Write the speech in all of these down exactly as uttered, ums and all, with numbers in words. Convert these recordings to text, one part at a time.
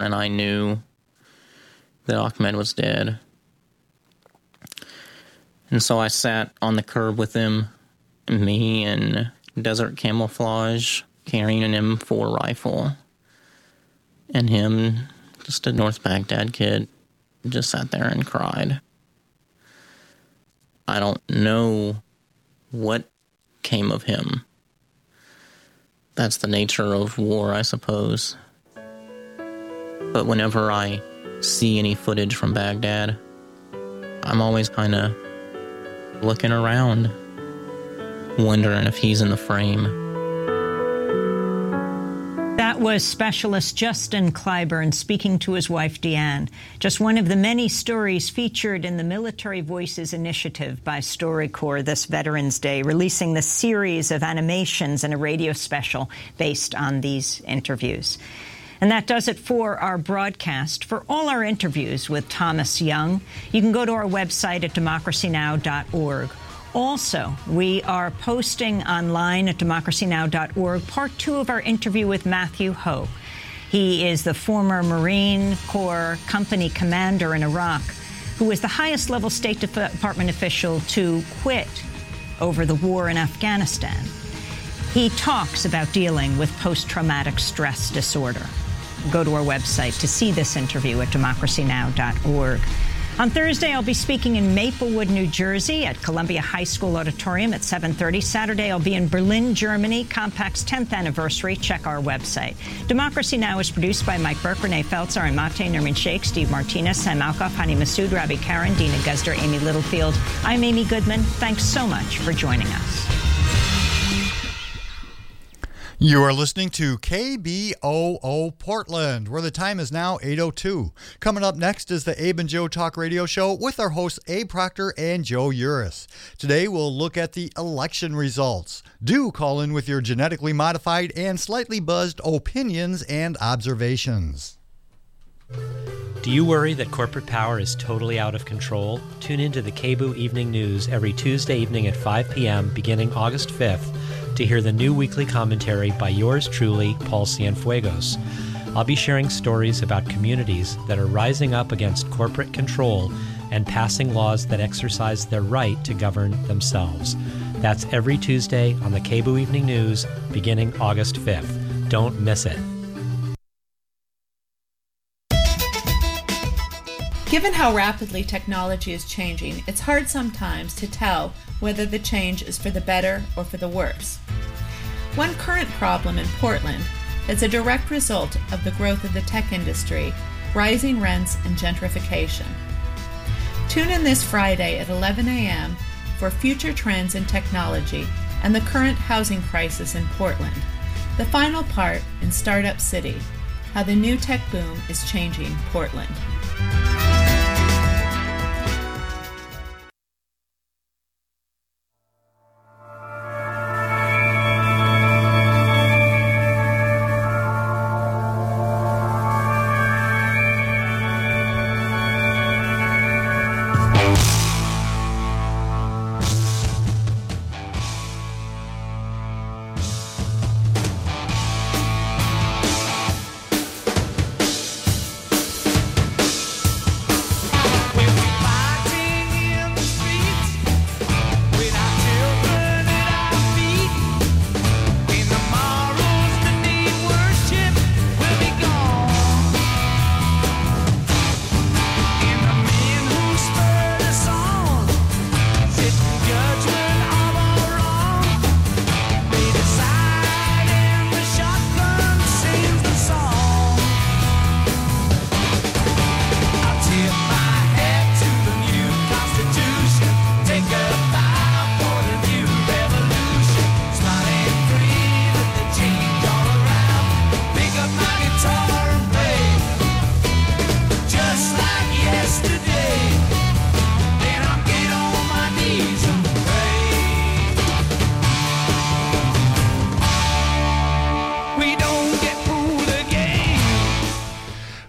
and I knew that Ahmed was dead. And so I sat on the curb with him, me in desert camouflage, carrying an M four rifle, and him, just a North Baghdad kid, just sat there and cried. I don't know what came of him. That's the nature of war, I suppose. But whenever I see any footage from Baghdad, I'm always kind of looking around, wondering if he's in the frame. That was Specialist Justin Clyburn speaking to his wife, Deanne. Just one of the many stories featured in the Military Voices initiative by StoryCorps this Veterans Day, releasing the series of animations and a radio special based on these interviews. And that does it for our broadcast. For all our interviews with Thomas Young, you can go to our website at democracy now dot org. Also, we are posting online at democracy now dot org part two of our interview with Matthew Ho. He is the former Marine Corps company commander in Iraq, who was the highest level State Department official to quit over the war in Afghanistan. He talks about dealing with post-traumatic stress disorder. Go to our website to see this interview at democracy now dot org. On Thursday, I'll be speaking in Maplewood, New Jersey at Columbia High School Auditorium at seven thirty. Saturday, I'll be in Berlin, Germany, Compact's tenth anniversary. Check our website. Democracy Now! Is produced by Mike Burke, Renee Feltz, Aaron Mate, Nermin Sheikh, Steve Martinez, Sam Alkoff, Hani Massoud, Rabbi Karen, Dina Guzder, Amy Littlefield. I'm Amy Goodman. Thanks so much for joining us. You are listening to K B O O Portland, where the time is now eight oh two. Coming up next is the Abe and Joe Talk Radio Show with our hosts Abe Proctor and Joe Uris. Today we'll look at the election results. Do call in with your genetically modified and slightly buzzed opinions and observations. Do you worry that corporate power is totally out of control? Tune into the K B O O Evening News every Tuesday evening at five p.m. beginning August fifth to hear the new weekly commentary by yours truly, Paul Cienfuegos. I'll be sharing stories about communities that are rising up against corporate control and passing laws that exercise their right to govern themselves. That's every Tuesday on the K B O O Evening News beginning August fifth. Don't miss it. Given how rapidly technology is changing, it's hard sometimes to tell whether the change is for the better or for the worse. One current problem in Portland is a direct result of the growth of the tech industry, rising rents, and gentrification. Tune in this Friday at eleven a.m. for future trends in technology and the current housing crisis in Portland. The final part in Startup City, how the new tech boom is changing Portland.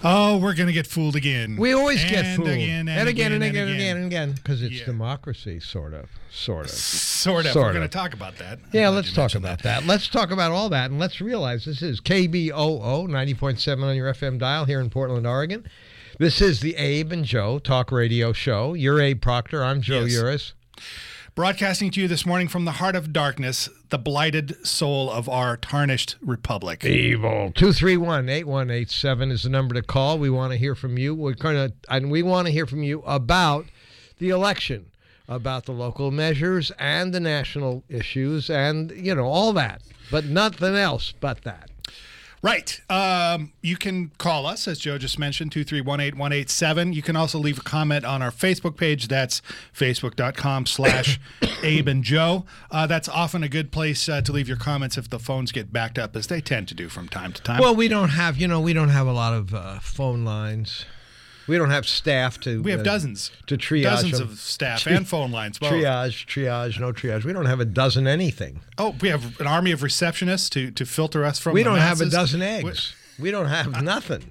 Oh, we're going to get fooled again. We always and get fooled. Again, and, and again, and again, and again, and again, because it's Yeah. democracy, sort of, sort of. Sort of. Sort we're of. going to talk about that. I'm Yeah, glad let's you talk mentioned about that. Let's talk about all that, and let's realize this is K B O O ninety point seven on your F M dial here in Portland, Oregon. This is the Abe and Joe Talk Radio Show. You're Abe Proctor. I'm Joe Yes. Uris. Broadcasting to you this morning from the heart of darkness, the blighted soul of our tarnished republic. Evil. two three one, eight one eight seven is the number to call. We want to hear from you. We're gonna, and we want to hear from you about the election, about the local measures and the national issues and, you know, all that. But nothing else but that. Right. Um, you can call us, as Joe just mentioned, two three one, eight one eight seven. You can also leave a comment on our Facebook page. That's facebook.com slash Abe and Joe. Uh, that's often a good place uh, to leave your comments if the phones get backed up, as they tend to do from time to time. Well, we don't have, you know, we don't have a lot of uh, phone lines. We don't have staff to... we have uh, dozens. To triage Dozens them. of staff Tri- and phone lines. Both. Triage, triage, no triage. We don't have a dozen anything. Oh, we have an army of receptionists to, to filter us from We the don't have a masses. dozen eggs. We don't have nothing.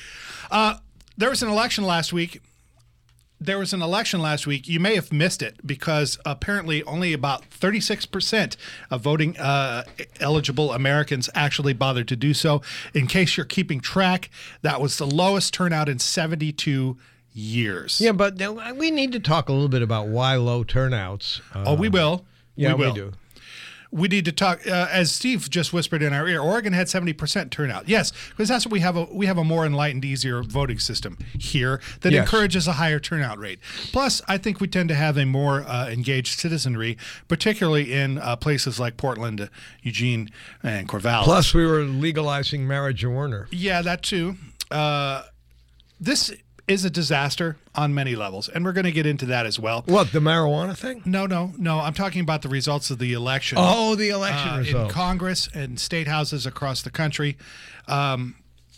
Uh, there was an election last week. There was an election last week. You may have missed it because apparently only about thirty-six percent of voting uh, eligible Americans actually bothered to do so. In case you're keeping track, that was the lowest turnout in seventy-two years. Yeah, but uh, we need to talk a little bit about why low turnouts. Uh, Oh, we will. yeah, we will. do. We need to talk, uh, as Steve just whispered in our ear. Oregon had seventy percent turnout. Yes, because that's what we have. A we have a more enlightened, easier voting system here that Yes. encourages a higher turnout rate. Plus, I think we tend to have a more uh, engaged citizenry, particularly in uh, places like Portland, uh, Eugene, and Corvallis. Plus, we were legalizing marijuana. yeah, that too. Uh, this is a disaster on many levels, and we're going to get into that as well. What, the marijuana thing? No, no, no. I'm talking about the results of the election. Oh, the election uh, results. in Congress and state houses across the country. Um,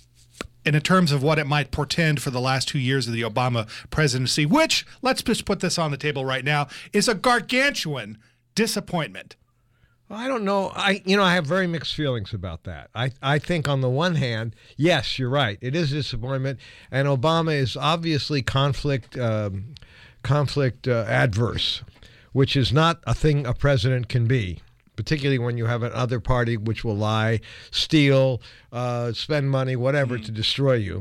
and in terms of what it might portend for the last two years of the Obama presidency, which, let's just put this on the table right now, is a gargantuan disappointment. I don't know. I you know I have very mixed feelings about that. I, I think on the one hand, yes, you're right. It is a disappointment, and Obama is obviously conflict um, conflict uh, adverse, which is not a thing a president can be, particularly when you have another party which will lie, steal, uh, spend money, whatever, to destroy you.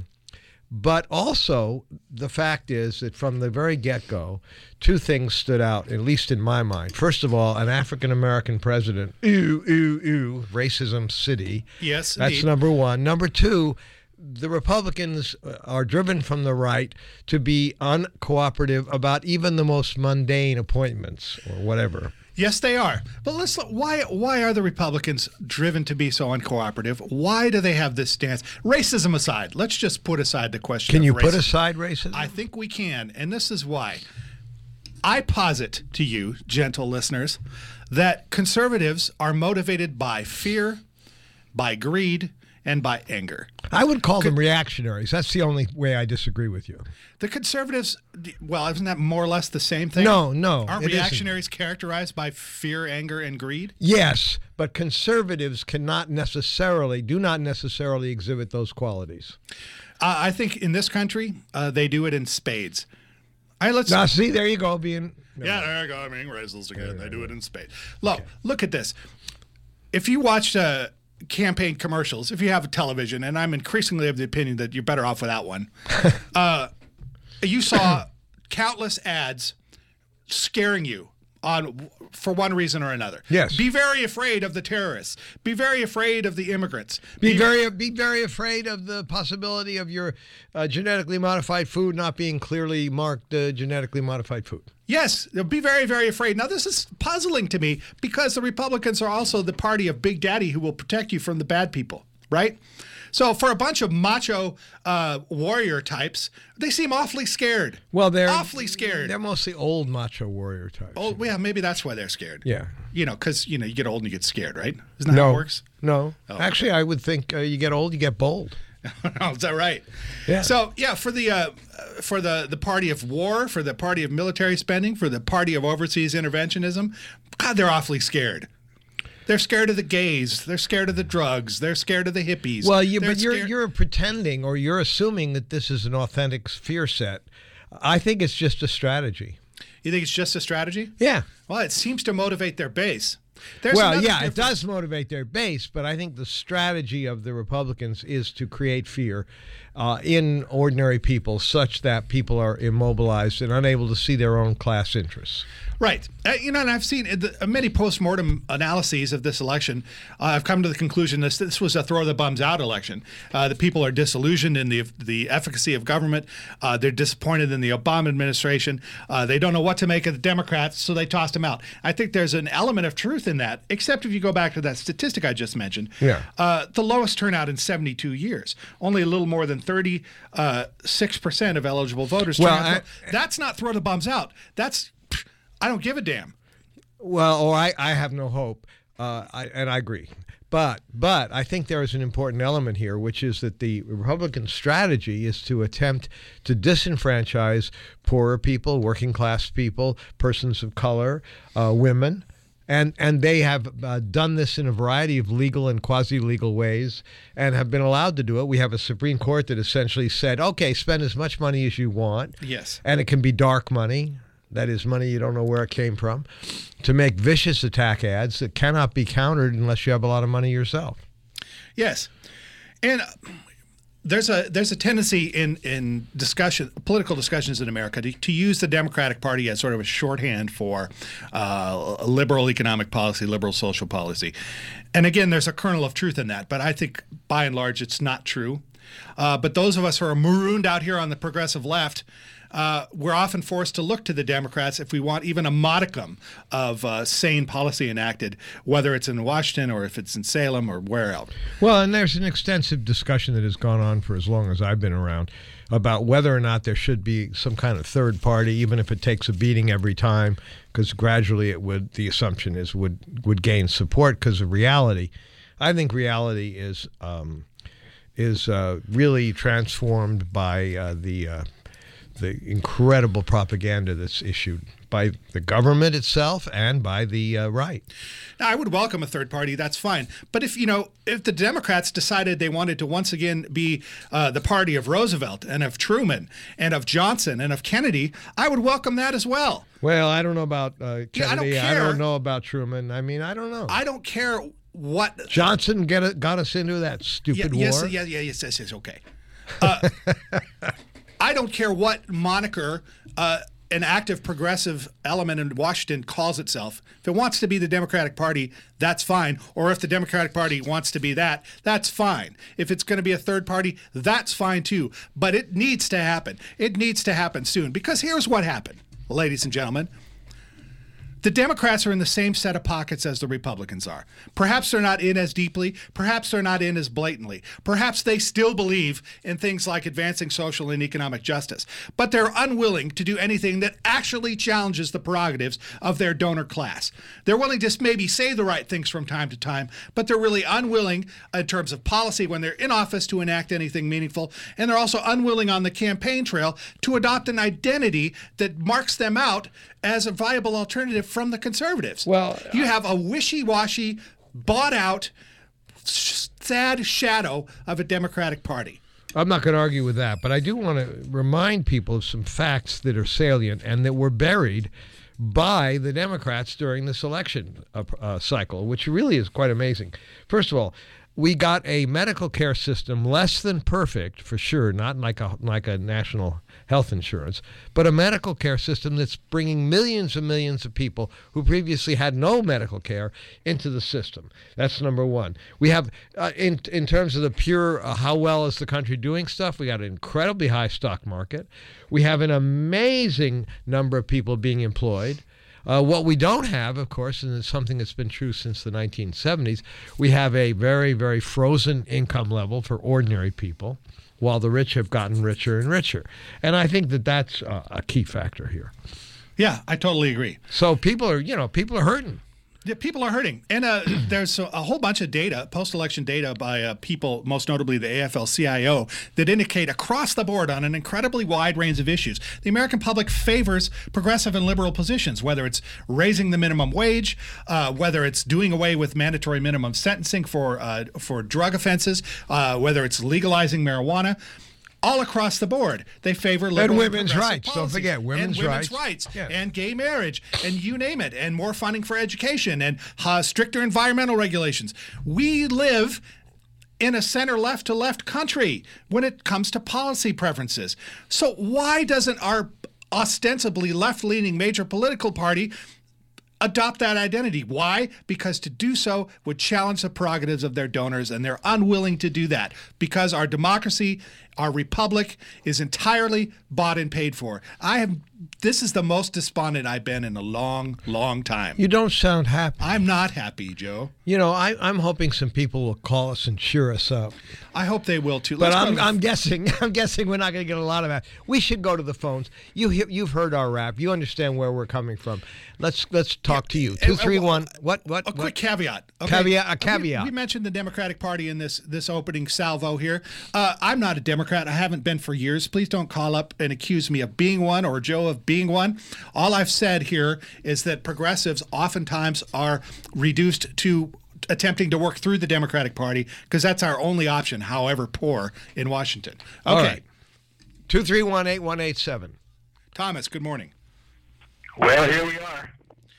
But also, the fact is that from the very get-go, two things stood out, at least in my mind. First of all, an African-American president, ew, ew, ew, racism city. Yes, That's indeed. number one. Number two, the Republicans are driven from the right to be uncooperative about even the most mundane appointments or whatever. Yes, they are. But let's look, why why are the Republicans driven to be so uncooperative? Why do they have this stance? Racism aside, let's just put aside the question Can of you racism. put aside racism? I think we can, and this is why. I posit to you, gentle listeners, that conservatives are motivated by fear, by greed, and by anger. I would call them reactionaries. That's the only way I disagree with you. The conservatives, well, isn't that more or less the same thing? No, no, Aren't it isn't. reactionaries characterized by fear, anger, and greed? Yes, but conservatives cannot necessarily, do not necessarily exhibit those qualities. Uh, I think in this country, uh, they do it in spades. All right, let's. Now, see, there you go, being... Yeah, there you go. I mean, racist again. They do it in spades. Look, look at this. If you watched uh, campaign commercials, if you have a television, and I'm increasingly of the opinion that you're better off without one, uh, you saw countless ads scaring you on for one reason or another. Yes. Be very afraid of the terrorists. Be very afraid of the immigrants. Be very, be very afraid of the possibility of your uh, genetically modified food not being clearly marked uh, genetically modified food. Yes, they'll be very, very afraid. Now, this is puzzling to me because the Republicans are also the party of Big Daddy who will protect you from the bad people, right? So for a bunch of macho uh, warrior types, they seem awfully scared. Well, they're awfully scared. They're mostly old macho warrior types. Oh, yeah, maybe that's why they're scared. Yeah. You know, because, you know, you get old and you get scared, right? Isn't that no, how it works? No. Oh. Actually, I would think uh, you get old, you get bold. Oh, is that right? Yeah. So, yeah, for the uh, for the, the party of war, for the party of military spending, for the party of overseas interventionism, God, they're awfully scared. They're scared of the gays. They're scared of the drugs. They're scared of the hippies. Well, you, They're but you're scared- you're pretending, or you're assuming that this is an authentic fear set. I think it's just a strategy. You think it's just a strategy? Yeah. Well, it seems to motivate their base. There's Well, another yeah, it difference. does motivate their base, but I think the strategy of the Republicans is to create fear uh, in ordinary people such that people are immobilized and unable to see their own class interests. Right. Uh, you know, and I've seen uh, the, uh, many post-mortem analyses of this election. Uh, I've come to the conclusion this this was a throw the bums out election. Uh, the people are disillusioned in the the efficacy of government. Uh, they're disappointed in the Obama administration. Uh, they don't know what to make of the Democrats, so they tossed them out. I think there's an element of truth in that, except if you go back to that statistic I just mentioned. Yeah. Uh, the lowest turnout in seventy-two years. Only a little more than thirty-six percent of eligible voters Well, turned out. I- That's not throw the bums out. That's I don't give a damn. Well, or I, I have no hope, uh, I, and I agree. But but I think there is an important element here, which is that the Republican strategy is to attempt to disenfranchise poorer people, working class people, persons of color, uh, women. And and they have uh, done this in a variety of legal and quasi-legal ways and have been allowed to do it. We have a Supreme Court that essentially said, okay, spend as much money as you want. Yes. And it can be dark money. That is money you don't know where it came from, to make vicious attack ads that cannot be countered unless you have a lot of money yourself. Yes, and uh, there's a there's a tendency in in discussion, political discussions in America, to, to use the Democratic Party as sort of a shorthand for uh, liberal economic policy, liberal social policy. And again, there's a kernel of truth in that, but I think by and large it's not true. Uh, but those of us who are marooned out here on the progressive left, Uh, we're often forced to look to the Democrats if we want even a modicum of uh, sane policy enacted, whether it's in Washington or if it's in Salem or where else. Well, and there's an extensive discussion that has gone on for as long as I've been around about whether or not there should be some kind of third party, even if it takes a beating every time, because gradually it would, the assumption is, would, would gain support because of reality. I think reality is, um, is uh, really transformed by uh, the... Uh, the incredible propaganda that's issued by the government itself and by the uh, right. Now, I would welcome a third party. That's fine. But if, you know, if the Democrats decided they wanted to once again be uh, the party of Roosevelt and of Truman and of Johnson and of Kennedy, I would welcome that as well. Well, I don't know about uh, Kennedy. Yeah, I don't care. I don't know about Truman. I mean, I don't know. I don't care what... Johnson get it, got us into that stupid yeah, yes, war. Yeah, yeah, yes, yes, yes, okay. Uh, I don't care what moniker uh, an active progressive element in Washington calls itself. If it wants to be the Democratic Party, that's fine. Or if the Democratic Party wants to be that, that's fine. If it's going to be a third party, that's fine too. But it needs to happen. It needs to happen soon. Because here's what happened, ladies and gentlemen. The Democrats are in the same set of pockets as the Republicans are. Perhaps they're not in as deeply. Perhaps they're not in as blatantly. Perhaps they still believe in things like advancing social and economic justice. But they're unwilling to do anything that actually challenges the prerogatives of their donor class. They're willing to maybe say the right things from time to time, but they're really unwilling in terms of policy when they're in office to enact anything meaningful. And they're also unwilling on the campaign trail to adopt an identity that marks them out as a viable alternative from the conservatives. Well, you have a wishy-washy, bought-out, sad shadow of a Democratic Party. I'm not going to argue with that, but I do want to remind people of some facts that are salient and that were buried by the Democrats during this election uh, uh, cycle, which really is quite amazing. First of all, we got a medical care system less than perfect, for sure, not like a like a national health insurance, but a medical care system that's bringing millions and millions of people who previously had no medical care into the system. That's number one. We have, uh, in in terms of the pure, uh, how well is the country doing stuff, we got an incredibly high stock market. We have an amazing number of people being employed. Uh, what we don't have, of course, and it's something that's been true since the nineteen seventies, we have a very, very frozen income level for ordinary people, while the rich have gotten richer and richer. And I think that that's uh, a key factor here. Yeah, I totally agree. So people are, you know, people are hurting. Yeah, people are hurting. And uh, there's a, a whole bunch of data, post-election data by uh, people, most notably the A F L C I O, that indicate across the board on an incredibly wide range of issues, the American public favors progressive and liberal positions, whether it's raising the minimum wage, uh, whether it's doing away with mandatory minimum sentencing for, uh, for drug offenses, uh, whether it's legalizing marijuana. All across the board, they favor liberal and women's and rights. policies. Don't forget women's, and women's rights, rights yeah. and gay marriage, and you name it, and more funding for education, and uh, stricter environmental regulations. We live in a center left to left country when it comes to policy preferences. So why doesn't our ostensibly left-leaning major political party adopt that identity? Why? Because to do so would challenge the prerogatives of their donors, and they're unwilling to do that because our democracy, our republic, is entirely bought and paid for. I have. This is the most despondent I've been in a long, long time. You don't sound happy. I'm not happy, Joe. You know, I, I'm hoping some people will call us and cheer us up. I hope they will too. But Let's go I'm, to the- I'm guessing. I'm guessing we're not going to get a lot of that. We should go to the phones. You hear, you've heard our rap. You understand where we're coming from. Let's let's talk to you. Two three one. What what? A quick what? caveat. Caveat- a caveat. We, we mentioned the Democratic Party in this this opening salvo here. Uh, I'm not a Democrat. I haven't been for years. Please don't call up and accuse me of being one or Joe of being one. All I've said here is that progressives oftentimes are reduced to attempting to work through the Democratic Party because that's our only option, however poor, in Washington. Okay. All right. two three one, eight one eight seven. Thomas, good morning. Well, here we are.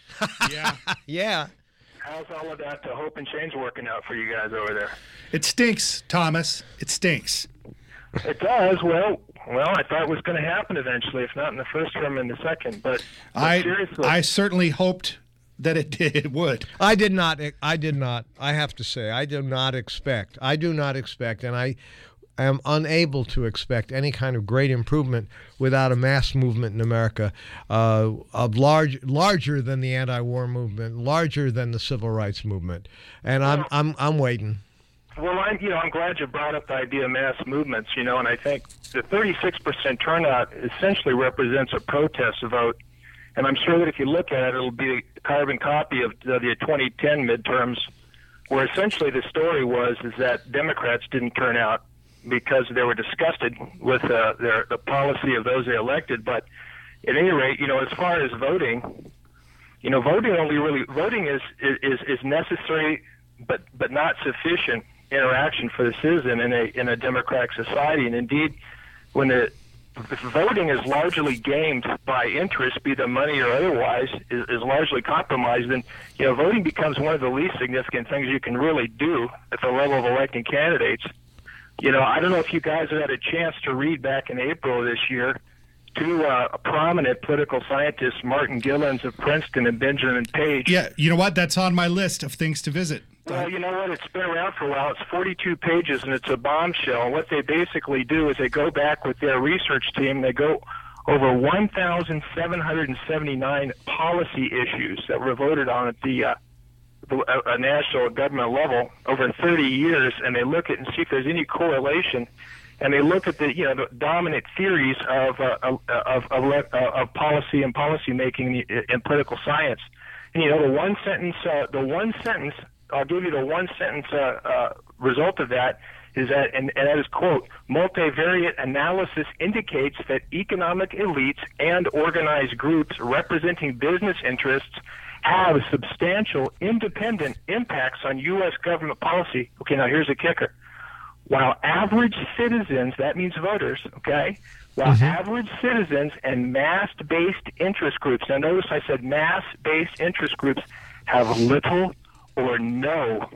Yeah. Yeah. How's all of that uh, hope and change working out for you guys over there? It stinks, Thomas. It stinks. It does. Well, well, I thought it was going to happen eventually, if not in the first term, in the second. But, but I seriously, I certainly hoped that it did. It would. I did not. I did not. I have to say, I do not expect. I do not expect, and I am unable to expect any kind of great improvement without a mass movement in America, uh, of large, larger than the anti-war movement, larger than the civil rights movement, and I'm, I'm, I'm waiting. Well, I'm, you know, I'm glad you brought up the idea of mass movements, you know, and I think the thirty-six percent turnout essentially represents a protest vote. And I'm sure that if you look at it, it'll be a carbon copy of the, the twenty ten midterms, where essentially the story was is that Democrats didn't turn out because they were disgusted with uh, their, the policy of those they elected. But at any rate, you know, as far as voting, you know, voting only really voting is is is necessary, but but not sufficient interaction for the citizen in a in a democratic society. And indeed, when the if voting is largely gamed by interest, be the money or otherwise, is, is largely compromised, then you know voting becomes one of the least significant things you can really do at the level of electing candidates. You know, I don't know if you guys have had a chance to read back in April of this year two uh, prominent political scientists, Martin Gillens of Princeton and Benjamin Page. Yeah, you know what? That's on my list of things to visit. Well, you know what? It's been around for a while. It's forty-two pages, and it's a bombshell. And what they basically do is they go back with their research team. They go over one thousand seven hundred seventy-nine policy issues that were voted on at the, uh, the uh, national government level over thirty years, and they look at and see if there's any correlation. And they look at the you know the dominant theories of uh, of, of, of, uh, of policy and policy making in political science. And you know the one sentence uh, the one sentence. I'll give you the one sentence uh, uh, result of that is that, and, and that is, quote, multivariate analysis indicates that economic elites and organized groups representing business interests have substantial independent impacts on U S government policy. Okay, now here's the kicker. While average citizens, that means voters, okay, while mm-hmm. average citizens and mass-based interest groups, now notice I said mass-based interest groups have little or no,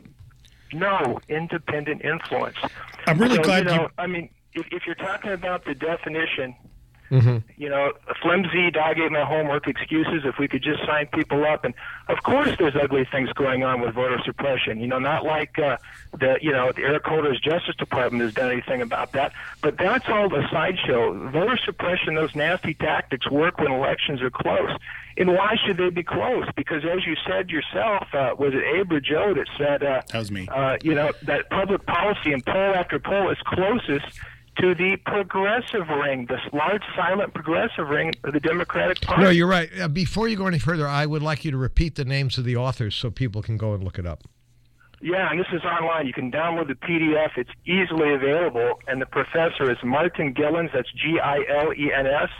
no independent influence. I'm really so, glad you know, you... I mean, if, if you're talking about the definition, mm-hmm. you know, flimsy, dog ate my homework excuses, if we could just sign people up. And, of course, there's ugly things going on with voter suppression. You know, not like uh, the, you know, the Eric Holder's Justice Department has done anything about that. But that's all a sideshow. Voter suppression, those nasty tactics work when elections are close. And why should they be close? Because as you said yourself, uh, was it Abe or Joe that said, uh, that was me. Uh, you know, that public policy in poll after poll is closest to the progressive ring, this large, silent progressive ring of the Democratic Party. No, you're right. Uh, before you go any further, I would like you to repeat the names of the authors so people can go and look it up. Yeah, and this is online. You can download the P D F. It's easily available. And the professor is Martin Gilens. That's G I L E N S.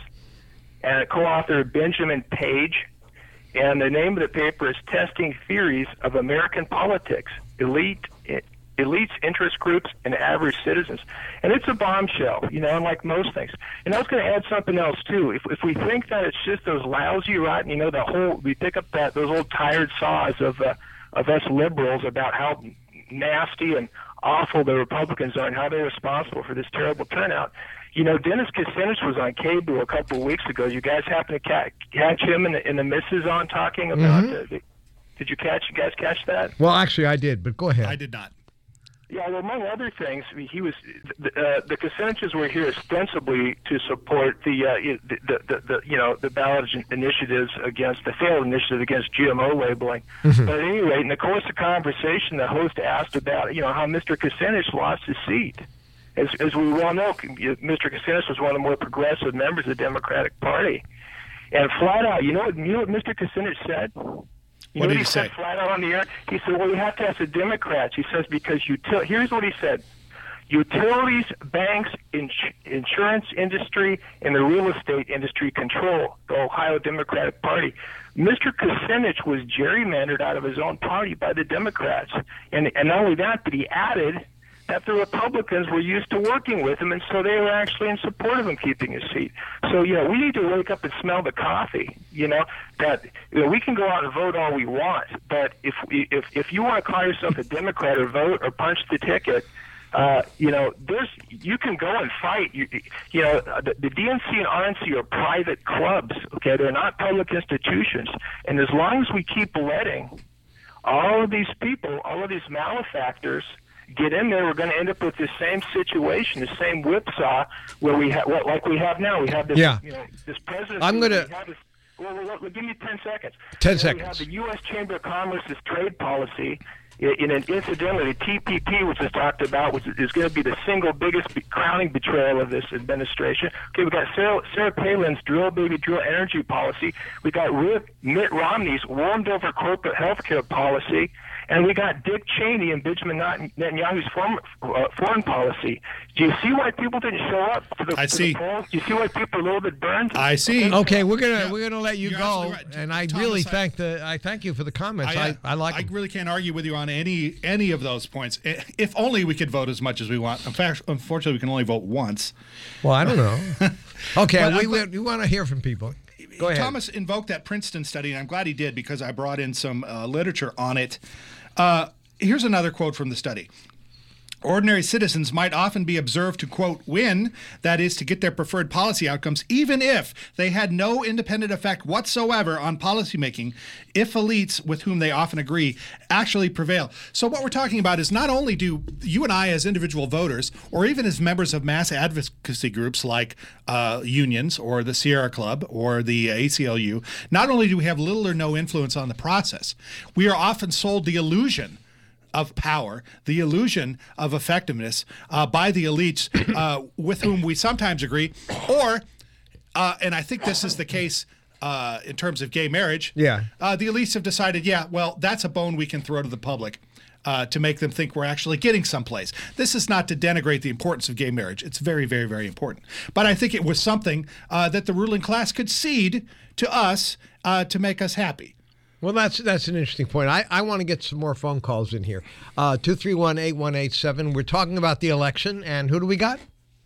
And co-author Benjamin Page. And the name of the paper is Testing Theories of American Politics, Elite Elites, Interest Groups, and Average Citizens. And it's a bombshell, you know, like most things. And I was going to add something else, too. If, if we think that it's just those lousy, rotten, you know, the whole, we pick up that those old tired saws of, uh, of us liberals about how nasty and awful the Republicans are and how they're responsible for this terrible turnout. You know, Dennis Kucinich was on K B O a couple of weeks ago. You guys happen to ca- catch him and the, and the missus on talking about Mm-hmm. the, the, did you catch, you guys catch that? Well, actually, I did, but go ahead. I did not. Yeah, well, among other things, he was uh, the Kuciniches were here ostensibly to support the, uh, the, the, the, the you know the ballot initiatives against the failed initiative against G M O labeling. Mm-hmm. But at any rate, in the course of conversation, the host asked about you know how Mister Kucinich lost his seat. As, as we well know, Mister Kucinich was one of the more progressive members of the Democratic Party, and flat out, you know what, you know what Mister Kucinich said. You What know did he, he say? Said flat out on the air? He said, well, you have to ask the Democrats. He says, because util- here's what he said. Utilities, banks, ins- insurance industry, and the real estate industry control the Ohio Democratic Party. Mister Kucinich was gerrymandered out of his own party by the Democrats. And, and not only that, but he added that the Republicans were used to working with him, and so they were actually in support of him keeping his seat. So, you know, we need to wake up and smell the coffee, you know, that you know, we can go out and vote all we want, but if we, if if you want to call yourself a Democrat or vote or punch the ticket, uh, you know, there's you can go and fight. You, you know, the, the D N C and R N C are private clubs, okay? They're not public institutions, and as long as we keep letting all of these people, all of these malefactors get in there, we're going to end up with the same situation, the same whipsaw where we have, well, like we have now. We have this, yeah. you know, this president. I'm going to. Well, well, well, give me ten seconds. Ten you know, seconds. We have the U S Chamber of Commerce's trade policy. In an incidentally, the T P P, which is talked about, which is going to be the single biggest be- crowning betrayal of this administration. Okay, we got Sarah, Sarah Palin's drill baby drill energy policy. We got Rick, Mitt Romney's warmed over corporate health care policy. And we got Dick Cheney and Benjamin Netanyahu's foreign, uh, foreign policy. Do you see why people didn't show up to the, I to see. the polls? Do you see why people are a little bit burned? I see. Okay, we're gonna Yeah. we're gonna let you You're go, absolutely right. and I Thomas, really I- thank the I thank you for the comments. I, uh, I, like. I them. really can't argue with you on any any of those points. I- If only we could vote as much as we want. In fact, unfortunately, we can only vote once. Well, I don't know. Okay, But, uh, we, but- we we want to hear from people. Go ahead. Thomas invoked that Princeton study, and I'm glad he did because I brought in some uh, literature on it. Uh, here's another quote from the study. Ordinary citizens might often be observed to, quote, win, that is, to get their preferred policy outcomes, even if they had no independent effect whatsoever on policymaking, if elites, with whom they often agree, actually prevail. So what we're talking about is not only do you and I as individual voters, or even as members of mass advocacy groups like uh, unions or the Sierra Club or the A C L U, not only do we have little or no influence on the process, we are often sold the illusion of power, the illusion of effectiveness uh, by the elites uh, with whom we sometimes agree, or, uh, and I think this is the case uh, in terms of gay marriage, Yeah. uh, the elites have decided, yeah, well, that's a bone we can throw to the public uh, to make them think we're actually getting someplace. This is not to denigrate the importance of gay marriage. It's very, very, very important. But I think it was something uh, that the ruling class could cede to us uh, to make us happy. Well, that's that's an interesting point. I, I want to get some more phone calls in here. Uh, two three one, eight one eight seven. We're talking about the election, and who do we got?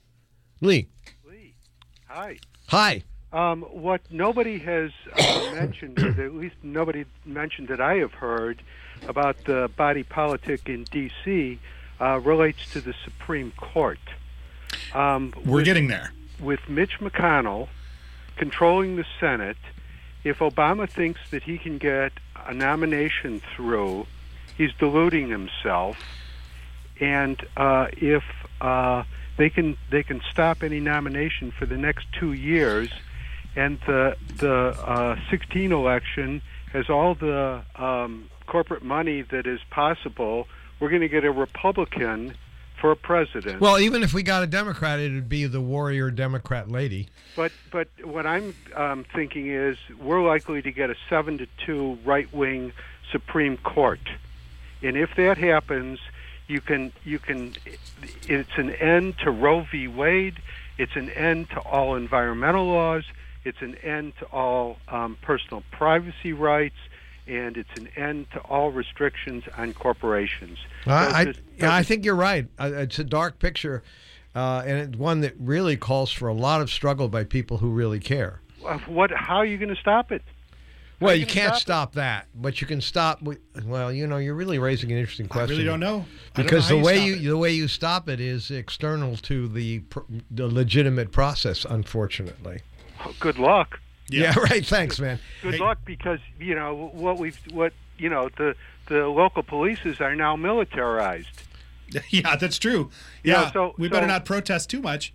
Lee. Lee. Hi. Hi. Um, what nobody has uh, mentioned, or at least nobody mentioned that I have heard about the body politic in D C, uh, relates to the Supreme Court. Um, We're with, getting there. With Mitch McConnell controlling the Senate, if Obama thinks that he can get a nomination through, he's deluding himself. And uh, if uh, they can they can stop any nomination for the next two years, and the the uh, sixteen election has all the um, corporate money that is possible, we're going to get a Republican for a president. Well, even if we got a Democrat, it would be the warrior Democrat lady. But but what I'm um, thinking is we're likely to get a seven to two right wing Supreme Court, and if that happens, you can you can. It's an end to Roe v. Wade. It's an end to all environmental laws. It's an end to all um, personal privacy rights, and it's an end to all restrictions on corporations. Uh, I, this, yeah, I think you're right. Uh, it's a dark picture, uh, and it's one that really calls for a lot of struggle by people who really care. What? How are you going to stop it? Well, you you can't stop stop that, but you can stop. Well, you know, you're really raising an interesting question. I really don't know. I Because don't know the how way you you stop it. the way you stop it is external to the pr- the legitimate process. Unfortunately. Oh, good luck. Yeah. yeah right. Thanks, man. Good Hey. luck, because you know what we've what you know the the local polices are now militarized. Yeah, that's true. You Yeah, know, so- we better so- not protest too much.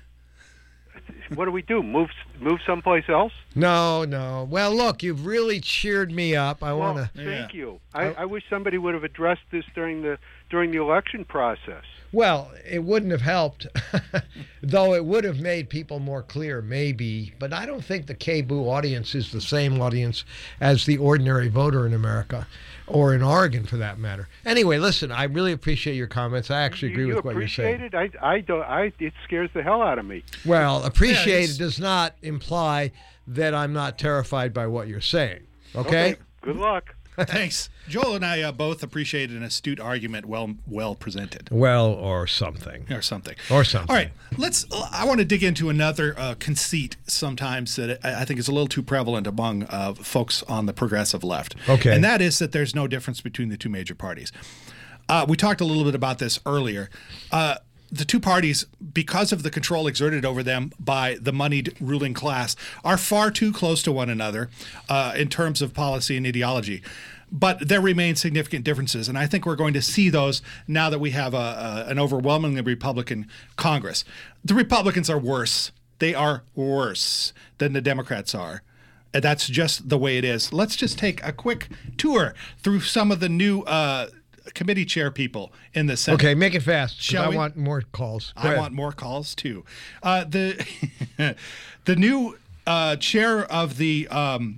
What do we do? Move move someplace else? No, no. Well, look, you've really cheered me up. I want Well, to. thank you. I, I wish somebody would have addressed this during the during the election process. Well, it wouldn't have helped, though it would have made people more clear, maybe. But I don't think the K B O O audience is the same audience as the ordinary voter in America, or in Oregon for that matter. Anyway, listen, I really appreciate your comments. I actually agree you, with you what you're saying. appreciate it? I I don't. I it scares the hell out of me. Well, appreciate it's- it does not imply that I'm not terrified by what you're saying. Okay? Good luck. Thanks. Joel and I uh, both appreciate an astute argument, well well presented. Well, or something. Or something. Or something. All right, let's. I want to dig into another uh, conceit sometimes that I I think is a little too prevalent among uh, folks on the progressive left. Okay. And that is that there's no difference between the two major parties. Uh, we talked a little bit about this earlier. Uh, the two parties, because of the control exerted over them by the moneyed ruling class, are far too close to one another uh, in terms of policy and ideology. But there remain significant differences, and I think we're going to see those now that we have a, a, an overwhelmingly Republican Congress. The Republicans are worse. They are worse than the Democrats are. And that's just the way it is. Let's just take a quick tour through some of the new uh, committee chair people in the Senate. Okay, make it fast, 'cause Shall I we? want more calls. Go I ahead. want more calls too. Uh, the the new uh, chair of the um,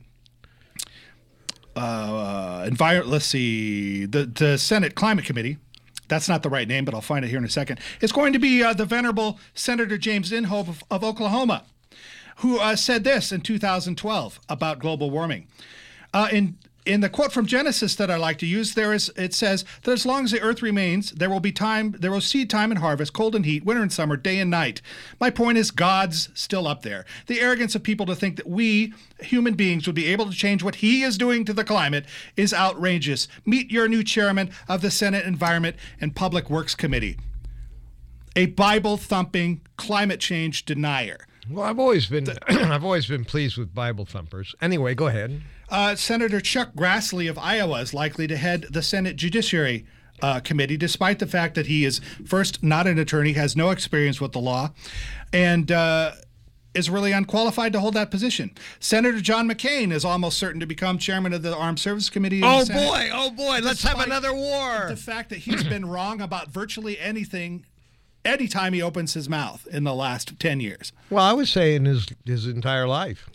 uh, environment. Let's see, the the Senate Climate Committee. That's not the right name, but I'll find it here in a second. It's going to be uh, the venerable Senator James Inhofe of, of Oklahoma, who uh, said this in two thousand twelve about global warming. Uh, in in the quote from Genesis that I like to use, there is it says that as long as the earth remains, there will be time, there will seed time and harvest, cold and heat, winter and summer, day and night. My point is, God's still up there. The arrogance of people to think that we, human beings, would be able to change what He is doing to the climate is outrageous. Meet your new chairman of the Senate Environment and Public Works Committee, a Bible-thumping climate change denier. Well, I've always been I've always been pleased with Bible thumpers. Anyway, go ahead. Uh, Senator Chuck Grassley of Iowa is likely to head the Senate Judiciary uh, Committee, despite the fact that he is, first, not an attorney, has no experience with the law, and uh, is really unqualified to hold that position. Senator John McCain is almost certain to become chairman of the Armed Services Committee. in Oh the Senate, boy, oh boy, let's have despite another war. The fact that he's been wrong about virtually anything anytime he opens his mouth in the last ten years. Well, I would say in his his entire life.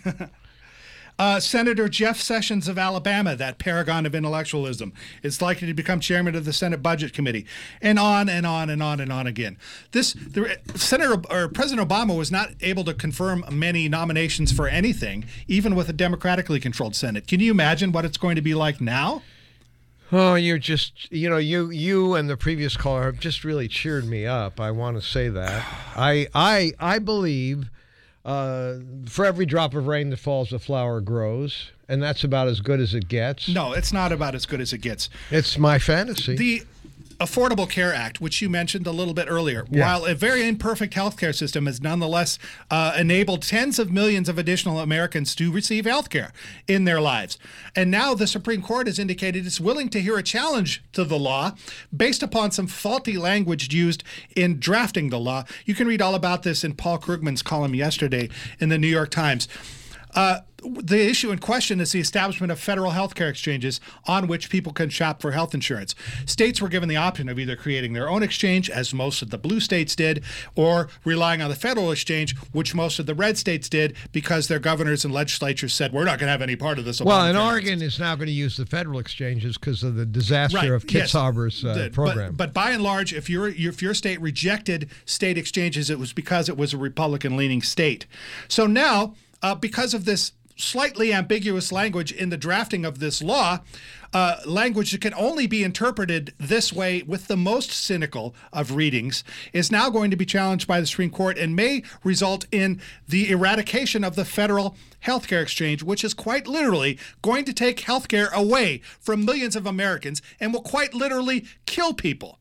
Uh, Senator Jeff Sessions of Alabama, that paragon of intellectualism, is likely to become chairman of the Senate Budget Committee, and on and on and on and on again. This the, Senator or President Obama was not able to confirm many nominations for anything, even with a democratically controlled Senate. Can you imagine what it's going to be like now? Oh, you're just, you know, you you and the previous caller have just really cheered me up. I want to say that. I I I believe uh, for every drop of rain that falls, a flower grows, and that's about as good as it gets. No, it's not about as good as it gets. It's my fantasy. The Affordable Care Act, which you mentioned a little bit earlier, Yeah. while a very imperfect healthcare system has nonetheless uh, enabled tens of millions of additional Americans to receive healthcare in their lives. And now the Supreme Court has indicated it's willing to hear a challenge to the law based upon some faulty language used in drafting the law. You can read all about this in Paul Krugman's column yesterday in the New York Times. Uh, the issue in question is the establishment of federal healthcare exchanges on which people can shop for health insurance. States were given the option of either creating their own exchange, as most of the blue states did, or relying on the federal exchange, which most of the red states did, because their governors and legislatures said, we're not going to have any part of this. Well, and Oregon is now going to use the federal exchanges because of the disaster right. of Kitzhaber's yes. uh, the, program. But, but by and large, if, your if your state rejected state exchanges, it was because it was a Republican-leaning state. So now, uh, because of this slightly ambiguous language in the drafting of this law, uh, language that can only be interpreted this way with the most cynical of readings, is now going to be challenged by the Supreme Court and may result in the eradication of the federal healthcare exchange, which is quite literally going to take healthcare away from millions of Americans and will quite literally kill people.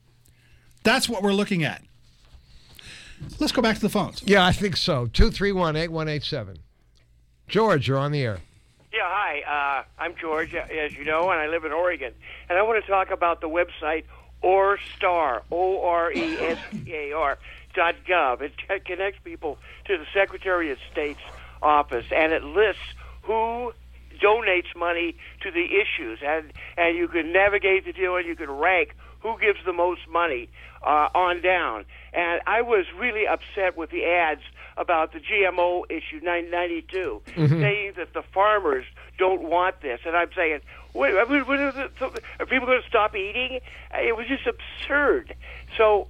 That's what we're looking at. Let's go back to the phones. Yeah, I think so. two three one, eight one eight seven. George, you're on the air. Yeah, hi. Uh, I'm George, as you know, and I live in Oregon. And I want to talk about the website ORSTAR, O R E S T A R, dot gov. It c- connects people to the Secretary of State's office, and it lists who donates money to the issues. And, and you can navigate the deal, and you can rank who gives the most money uh, on down. And I was really upset with the ads about the G M O issue nine ninety-two, mm-hmm. saying that the farmers don't want this. And I'm saying, wait, are people going to stop eating? It was just absurd. So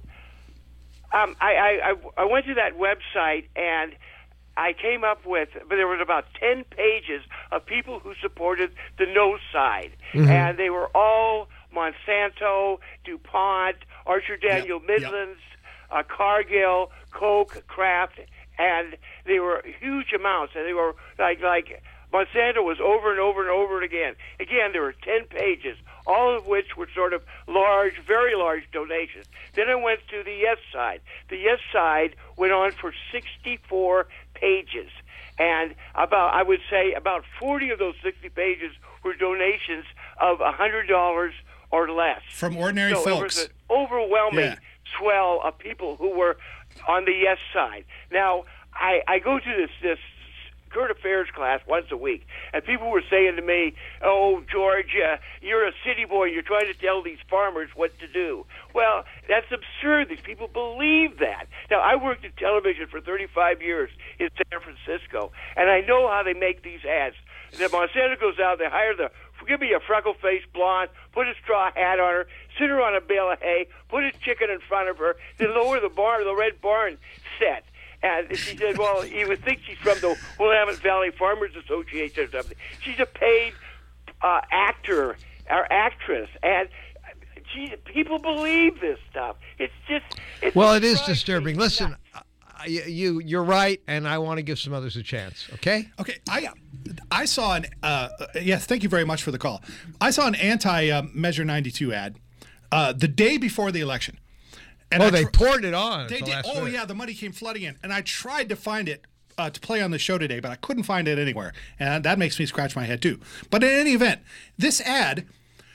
um, I, I, I went to that website, and I came up with, but there was about ten pages of people who supported the no side. Mm-hmm. And they were all Monsanto, DuPont, Archer Daniel yep. Midlands, yep. uh, Cargill, Coke, Kraft, and they were huge amounts, and they were like like Monsanto was over and over and over again. Again, there were ten pages, all of which were sort of large, very large donations. Then I went to the yes side. The yes side went on for sixty-four pages, and about I would say about forty of those sixty pages were donations of one hundred dollars or less. From ordinary so folks. It was an overwhelming yeah. swell of people who were on the yes side. Now, I, I go to this, this current affairs class once a week, and people were saying to me, oh, George, uh, you're a city boy, you're trying to tell these farmers what to do. Well, that's absurd. These people believe that. Now, I worked in television for thirty-five years in San Francisco, and I know how they make these ads. The Monsanto goes out, they hire the, give me a freckle-faced blonde, put a straw hat on her, sit her on a bale of hay, put a chicken in front of her, then lower the barn, the red barn set. And she said, well, you would think she's from the Willamette Valley Farmers Association or something. She's a paid uh, actor or actress. And she, people believe this stuff. It's just... It's well, it is disturbing. Listen, uh, you, you're right, and I want to give some others a chance, okay? Okay, I... I saw an, uh, yes, thank you very much for the call. I saw an anti-Measure uh, ninety-two ad uh, the day before the election. And oh, I they tr- poured it on. They the did. last Oh, minute. yeah, the money came flooding in. And I tried to find it uh, to play on the show today, but I couldn't find it anywhere. And that makes me scratch my head, too. But in any event, this ad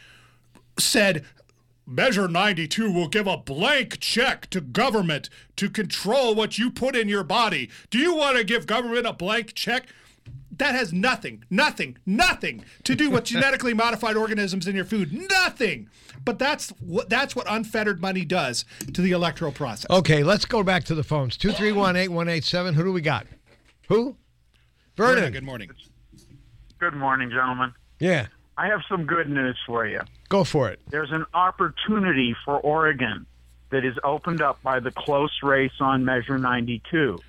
said, Measure ninety-two will give a blank check to government to control what you put in your body. Do you want to give government a blank check? That has nothing, nothing, nothing to do with genetically modified organisms in your food. Nothing. But that's what that's what unfettered money does to the electoral process. Okay, let's go back to the phones. two three one, eight one eight seven. Who do we got? Who? Vernon. Vernon, good morning. Good morning, gentlemen. Yeah. I have some good news for you. Go for it. There's an opportunity for Oregon that is opened up by the close race on Measure ninety-two.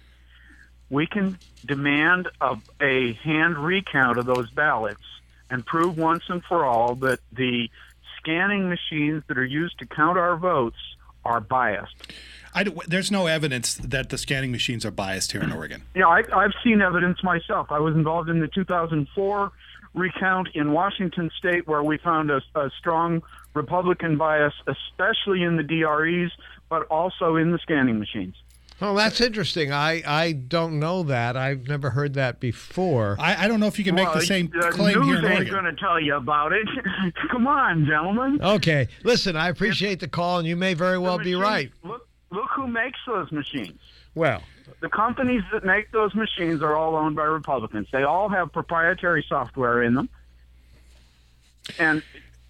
We can demand a, a hand recount of those ballots and prove once and for all that the scanning machines that are used to count our votes are biased. I do, there's no evidence that the scanning machines are biased here in Oregon. Yeah, I, I've seen evidence myself. I was involved in the two thousand four recount in Washington State where we found a, a strong Republican bias, especially in the D R Es, but also in the scanning machines. Oh, that's interesting. I, I don't know that. I've never heard that before. I, I don't know if you can make well, the same uh, claim here in Oregon. News ain't going to tell you about it. Come on, gentlemen. Okay. Listen, I appreciate the call, and you may very well be machine, right. Look, look who makes those machines. Well, the companies that make those machines are all owned by Republicans. They all have proprietary software in them. And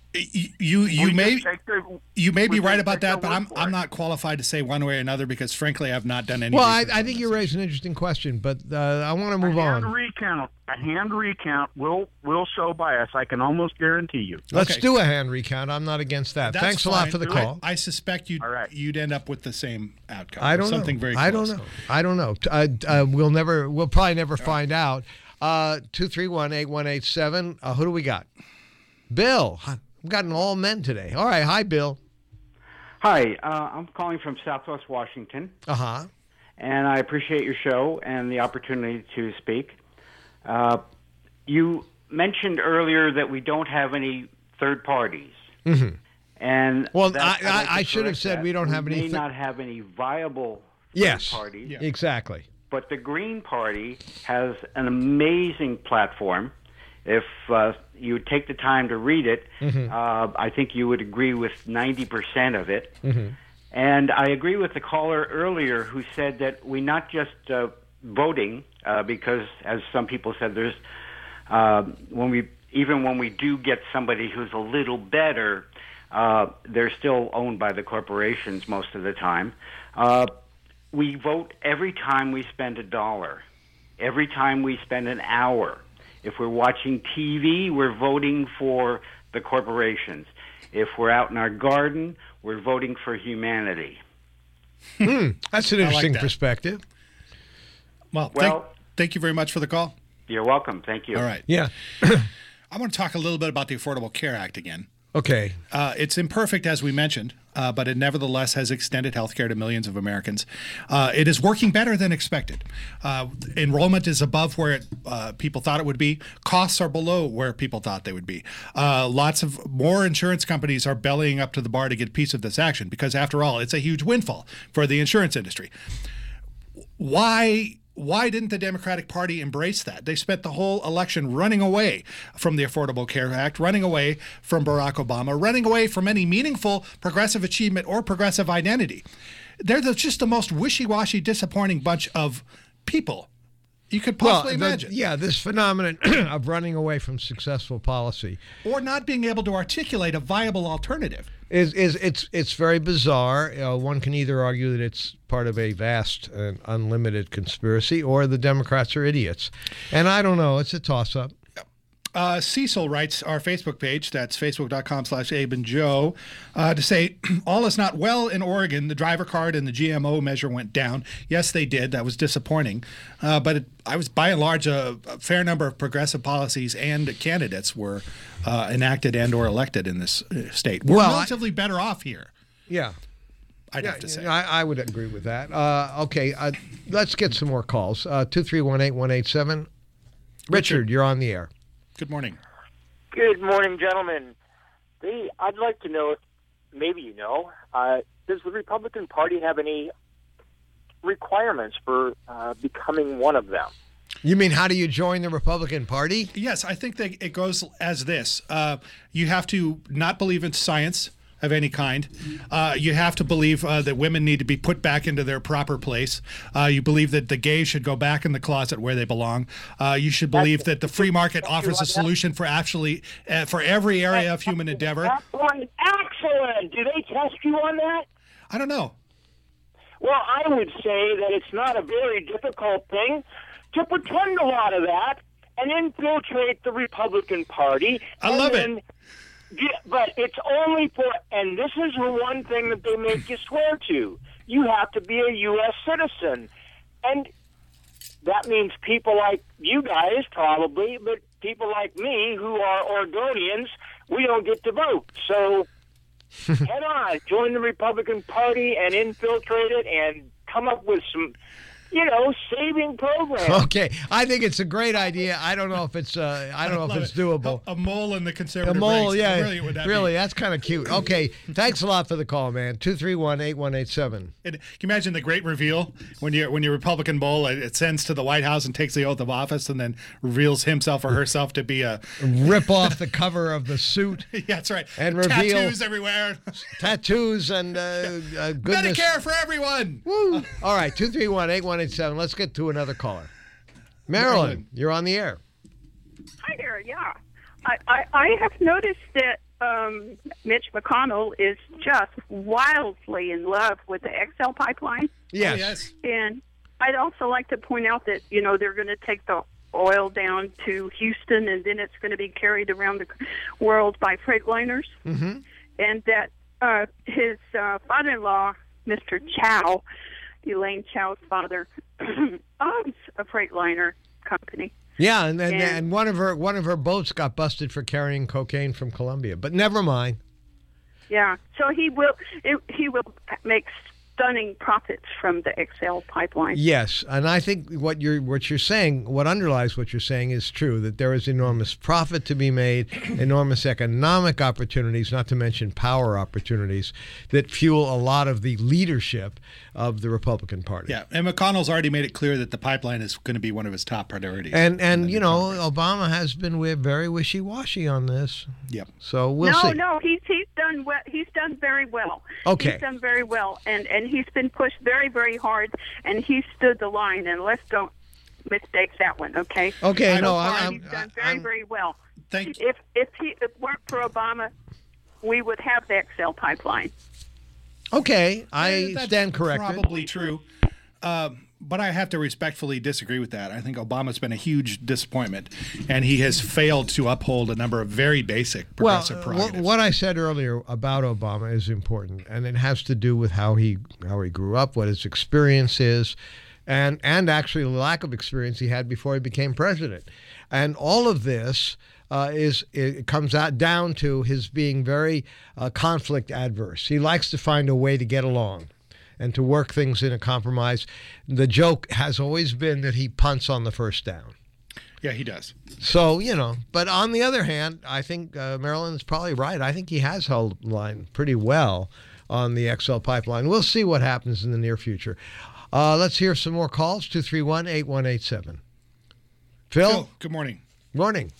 you you may their, you may be right about that, their but I'm I'm it. not qualified to say one way or another because frankly I've not done any. Well, I, I think you raised an interesting question, but uh, I want to move a hand on. Recount, a hand recount will will show bias. I can almost guarantee you. Let's Okay. do a hand recount. I'm not against that. That's Thanks a lot fine. for the I- call. I, suspect you'd right. you'd end up with the same outcome. I don't something know. very. I close. don't know. I don't know. Uh, uh, we'll never. We'll probably never find out. Uh, two three one eight one eight seven. Uh, who do we got? Bill. We've gotten all men today. All right. Hi, Bill. Hi, uh, I'm calling from Southwest Washington, Uh huh. and I appreciate your show and the opportunity to speak. Uh, you mentioned earlier that we don't have any third parties. Mm-hmm. And Well, that- I- I'd like I- to I should have correct said that. we don't have any may thir- not have any viable Yes. third parties. Exactly. But the Green Party has an amazing platform. If uh, you would take the time to read it, Mhm. uh, I think you would agree with ninety percent of it. Mm-hmm. And I agree with the caller earlier who said that we not just uh, voting, uh, because as some people said, there's uh, when we even when we do get somebody who's a little better, uh, they're still owned by the corporations most of the time. Uh, we vote every time we spend a dollar, every time we spend an hour. If we're watching T V, we're voting for the corporations. If we're out in our garden, we're voting for humanity. Hmm. That's an I like interesting that. perspective. Well, Well- thank, thank you very much for the call. You're welcome. Thank you. All right. Yeah. I want to talk a little bit about the Affordable Care Act again. Okay. Uh, it's imperfect, as we mentioned, uh, but it nevertheless has extended health care to millions of Americans. Uh, it is working better than expected. Uh, enrollment is above where it, uh, people thought it would be. Costs are below where people thought they would be. Uh, lots of more insurance companies are bellying up to the bar to get a piece of this action because, after all, it's a huge windfall for the insurance industry. Why? Why didn't the Democratic Party embrace that? They spent the whole election running away from the Affordable Care Act, running away from Barack Obama, running away from any meaningful progressive achievement or progressive identity. They're the, just the most wishy-washy, disappointing bunch of people you could possibly well, the- imagine. yeah, this phenomenon of running away from successful policy Or not being able to articulate a viable alternative. is is it's it's very bizarre. Uh, one can either argue that it's part of a vast and unlimited conspiracy, or the Democrats are idiots. And I don't know. It's a toss-up. Uh, Cecil writes our Facebook page, that's facebook.com slash Abe and Joe, uh, to say, all is not well in Oregon. The driver card and the G M O measure went down. Yes, they did. That was disappointing. Uh, but it, I was, by and large, a, a fair number of progressive policies and candidates were uh, enacted and or elected in this uh, state. We're Well, I- relatively better off here, Yeah. I'd Yeah, have to say. I, I would agree with that. Uh, okay, uh, let's get some more calls. Uh, two three one eight one eight seven. Richard, you're on the air. Good morning. Good morning, gentlemen. The, I'd like to know, if maybe you know, uh, does the Republican Party have any requirements for uh, becoming one of them? You mean, how do you join the Republican Party? Yes, I think that it goes as this. Uh, you have to not believe in science of any kind. Uh, you have to believe uh, that women need to be put back into their proper place. Uh, you believe that the gays should go back in the closet where they belong. Uh, you should believe that the free market offers a solution for actually uh, for every area of human endeavor. Excellent. Excellent. Do they test you on that? I don't know. Well, I would say that it's not a very difficult thing to pretend a lot of that and infiltrate the Republican Party. I love and it. Yeah, but it's only for, and this is the one thing that they make you swear to. You have to be a U S citizen. And that means people like you guys probably, but people like me who are Oregonians, we don't get to vote. So head on, join the Republican Party and infiltrate it and come up with some, you know, saving programs. Okay, I think it's a great idea. I don't know if it's uh, I don't know if love it's it. doable. A, a mole in the conservative A mole, ranks. yeah, How brilliant would that be? really, that's kind of cute. Okay, thanks a lot for the call, man. Two three one eight one eight seven. And can you imagine the great reveal when you when your Republican bull it, it sends to the White House and takes the oath of office and then reveals himself or herself to be a Rip off the cover of the suit. yeah, that's right. And reveal tattoos everywhere. tattoos and uh, uh, goodness. Medicare for everyone. Woo! All right, two three one eight one eight one eight seven. Let's get to another caller. Marilyn, you're on the air. Hi there. Yeah, I, I, I have noticed that um, Mitch McConnell is just wildly in love with the X L pipeline. Yes. Oh, yes. And I'd also like to point out that, you know, they're going to take the oil down to Houston, and then it's going to be carried around the world by freightliners. Mm-hmm. And that uh, his uh, father-in-law, Mister Chow, Elaine Chow's father, owns a freightliner company. Yeah, and and, And- and one of her one of her boats got busted for carrying cocaine from Colombia. But never mind. Yeah, so he will it, he will make stunning profits from the X L pipeline. Yes, and I think what you're what you're saying, what underlies what you're saying, is true. That there is enormous profit to be made, enormous economic opportunities, not to mention power opportunities, that fuel a lot of the leadership of the Republican Party. Yeah, and McConnell's already made it clear that the pipeline is going to be one of his top priorities. And and you know, Obama has been wi- very wishy-washy on this. Yep. So we'll no, see. no, he's he's done well. He's done very well. Okay. He's done very well, and and he's been pushed very, very hard, and he stood the line. And let's don't mistake that one, okay? Okay, So no, far, I'm- he's I'm- done very, I'm- very well. Thank If if he if it weren't for Obama, we would have the X L pipeline. Okay, I Eh, that's stand corrected. Probably true. Uh, but I have to respectfully disagree with that. I think Obama's been a huge disappointment, and he has failed to uphold a number of very basic Well, progressive uh, prerogatives. what, what I said earlier about Obama is important, and it has to do with how he how he grew up, what his experience is, and and actually the lack of experience he had before he became president, and all of this. Uh, is it comes out down to his being very uh, conflict adverse. He likes to find a way to get along and to work things in a compromise. The joke has always been that he punts on the first down. Yeah, he does. So, you know, but on the other hand, I think uh, Maryland's probably right. I think he has held the line pretty well on the X L pipeline. We'll see what happens in the near future. Uh, let's hear some more calls, two three one, eight one eight seven. Phil? Phil, good morning. Morning.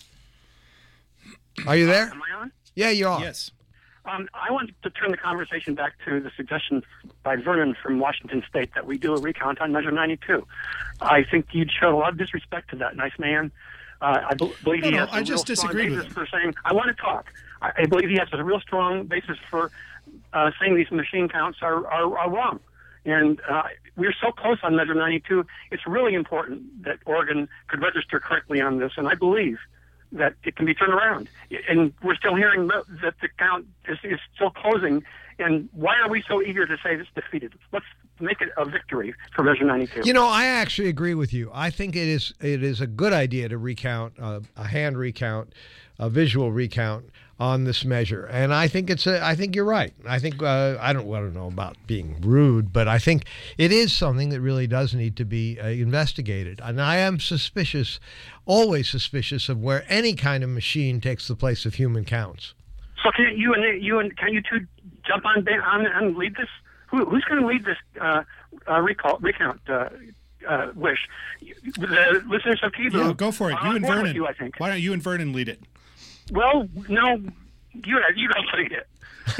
Are you there? Am I on? Yeah, you are. Yes. Um, I wanted to turn the conversation back to the suggestion by Vernon from Washington State that we do a recount on Measure ninety-two. I think you'd show a lot of disrespect to that nice man. Uh, I be- believe No, he no, has a I just real strong disagreed with basis for saying, I want to talk. I, I believe he has a real strong basis for uh, saying these machine counts are, are, are wrong. And uh, we're so close on Measure ninety-two, it's really important that Oregon could register correctly on this, and I believe that it can be turned around. And we're still hearing that the count is, is still closing. And why are we so eager to say it's defeated? Let's make it a victory for Measure ninety-two. You know, I actually agree with you. I think it is it is a good idea to recount, uh, a hand recount, a visual recount on this measure. And I think it's a, I think you're right. I think, uh, I don't, I don't know about being rude, but I think it is something that really does need to be uh, investigated. And I am suspicious, always suspicious of where any kind of machine takes the place of human counts. So can you and you and can you two jump on on and lead this? Who, who's going to lead this uh, uh, recall, recount uh, uh, wish? The listeners of Kibu. Yeah, go for it. are You on and board with Vernon. You, I think. Why don't you and Vernon lead it? Well, no, you you don't lead it.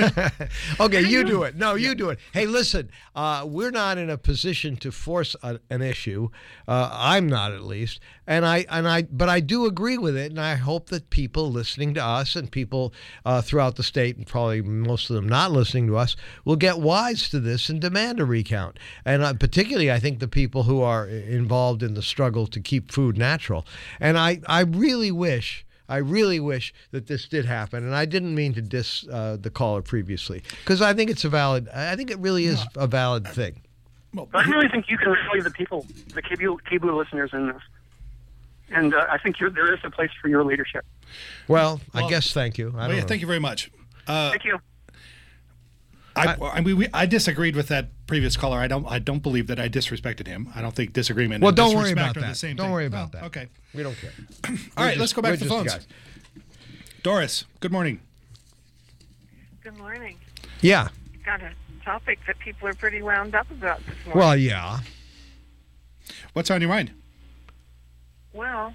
Okay, you do it. No, you do it. Hey, listen, uh, we're not in a position to force a, an issue. Uh, I'm not, at least, and I and I. But I do agree with it, and I hope that people listening to us and people uh, throughout the state, and probably most of them not listening to us, will get wise to this and demand a recount. And uh, particularly, I think the people who are involved in the struggle to keep food natural. And I, I really wish. I really wish that this did happen, and I didn't mean to diss uh, the caller previously, because I think it's a valid. I think it really is a valid thing. But I really think you can rally the people, the Kibu, Kibu listeners in this, and uh, I think you're, there is a place for your leadership. Well, I Well, guess thank you. I Well, don't yeah, know. thank you very much. Uh, Thank you. I, I mean, we, I disagreed with that previous caller. I don't. I don't believe that I disrespected him. I don't think disagreement. Well, and don't worry disrespect about are that. The same Don't thing. worry about Well, that. Okay. We don't care. All right, let's go back we're to the just phones. guys. Doris, good morning. Good morning. Yeah. Got a topic that people are pretty wound up about this morning. Well, yeah. What's on your mind? Well,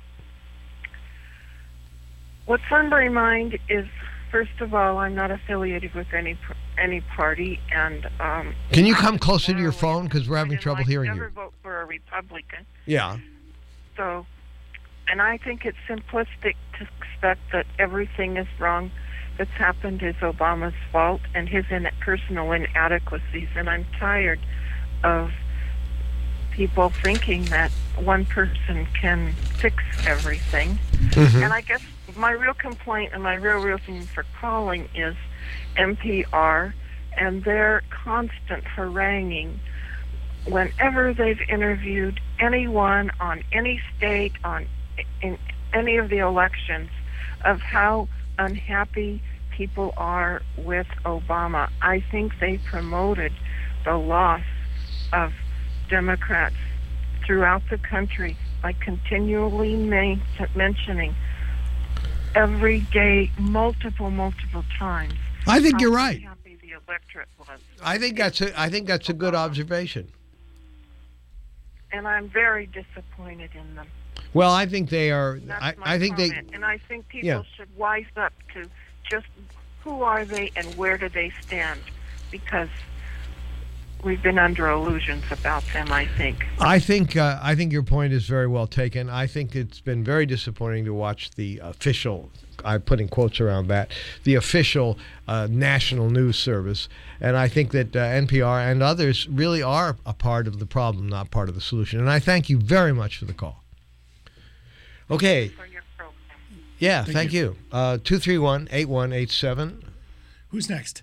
what's on my mind is, first of all, I'm not affiliated with any any party. And um, Can you come closer to your phone because we're having trouble hearing never you? vote for a Republican. Yeah. So, and I think it's simplistic to expect that everything is wrong that's happened is Obama's fault and his in- personal inadequacies. And I'm tired of people thinking that one person can fix everything. Mhm. And I guess my real complaint and my real reason for calling is N P R and their constant haranguing whenever they've interviewed anyone on any state, on in any of the elections, of how unhappy people are with Obama. I think they promoted the loss of Democrats throughout the country by continually ma- mentioning every day, multiple, multiple times. I think how you're right. Happy the electorate was, I think that's a, I think that's a good observation. and I'm very disappointed in them. Well, I think they are. That's I, my I think comment. they. And I think people Yeah. should wise up to just who are they and where do they stand, because we've been under illusions about them, I think. I think uh, I think your point is very well taken. I think it's been very disappointing to watch the official, I'm putting quotes around that, the official uh, national news service. And I think that uh, N P R and others really are a part of the problem, not part of the solution. And I thank you very much for the call. Okay. Yeah, thank, Thank you. Uh, two three one, eight one eight seven. Who's next?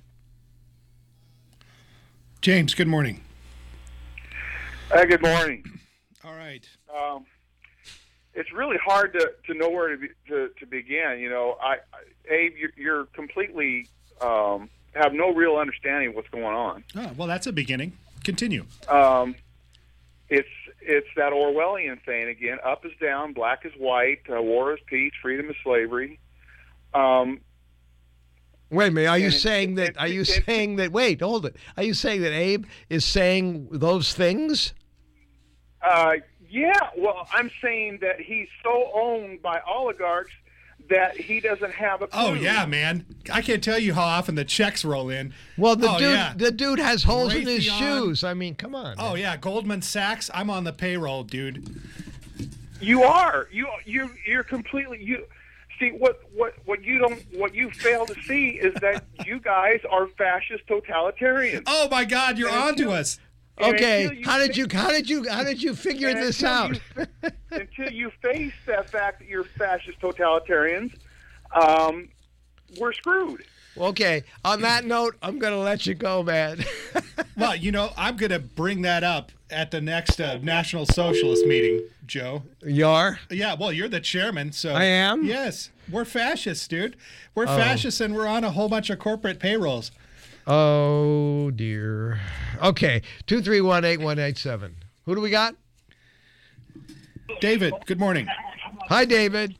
James, good morning. Uh, good morning. All right. Um, it's really hard to, to know where to, be, to to begin. You know, I, I Abe, you're, you're completely um, have no real understanding of what's going on. Oh, well, that's a beginning. Continue. Um, it's it's that Orwellian thing again. Up is down, black is white, uh, war is peace, freedom is slavery. Um, Wait a minute. Are you And it- saying that? Are you saying that? Wait, hold it. Are you saying that Abe is saying those things? Uh, yeah, well, I'm saying that he's so owned by oligarchs that he doesn't have a clue. Oh, yeah, man. I can't tell you how often the checks roll in. Well, the oh, dude, yeah. the dude has holes in his Raytheon. shoes. I mean, come on. Oh, yeah, Goldman Sachs. I'm on the payroll, dude. You are. You you you're completely you. See what what what you don't what you fail to see is that you guys are fascist totalitarians. Oh my God, you're And on to until- us. and Okay, until you how did fa- you how did you how did you figure and this until out? you- until you face that fact that you're fascist totalitarians, um, we're screwed. Okay, on that note, I'm going to let you go, man. Well, you know, I'm going to bring that up at the next uh, National Socialist meeting, Joe. You are? Yeah, well, you're the chairman, so I am? Yes, we're fascists, dude. We're Oh. fascists, and we're on a whole bunch of corporate payrolls. Oh, dear. Okay, two three one, eight one eight seven. Who do we got? David, good morning. Hi, David.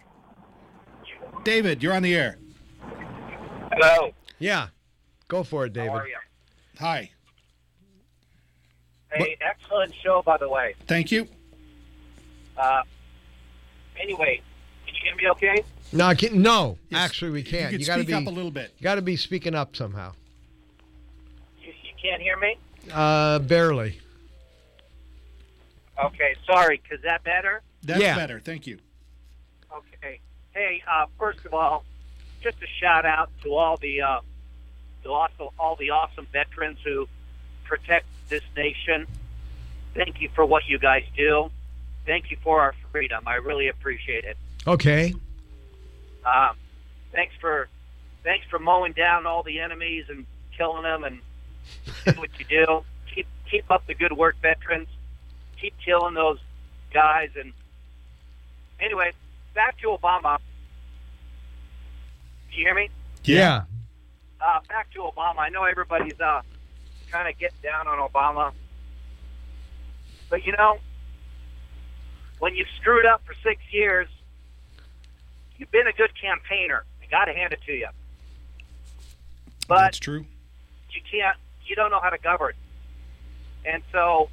David, you're on the air. Hello. Yeah, go for it, David. How are you? Hi. Hey, excellent show, by the way. Thank you. Uh, anyway, can you hear me okay? No, I can't, no, actually, we can't. could You got to speak be up a little bit. Got to be speaking up somehow. You, you can't hear me? Uh, barely. Okay, sorry. Is that better? That's Yeah. better. Thank you. Okay. Hey, uh, first of all, just a shout out to all the uh, to also all the awesome veterans who protect this nation. Thank you for what you guys do. Thank you for our freedom. I really appreciate it. Okay. Um, thanks for thanks for mowing down all the enemies and killing them and do what you do. Keep keep up the good work, veterans. Keep killing those guys. And anyway, back to Obama. Do you hear me? Yeah. Uh, back to Obama. I know everybody's uh, kind of getting down on Obama, but you know, when you've screwed up for six years, you've been a good campaigner. I got to hand it to you. But That's true. you can't. You don't know how to govern, and so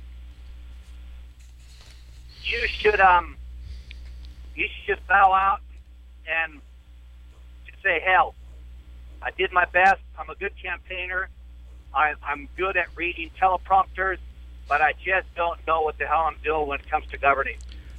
you should um you should just bow out and just say hell. I did my best. I'm a good campaigner. I, I'm good at reading teleprompters, but I just don't know what the hell I'm doing when it comes to governing.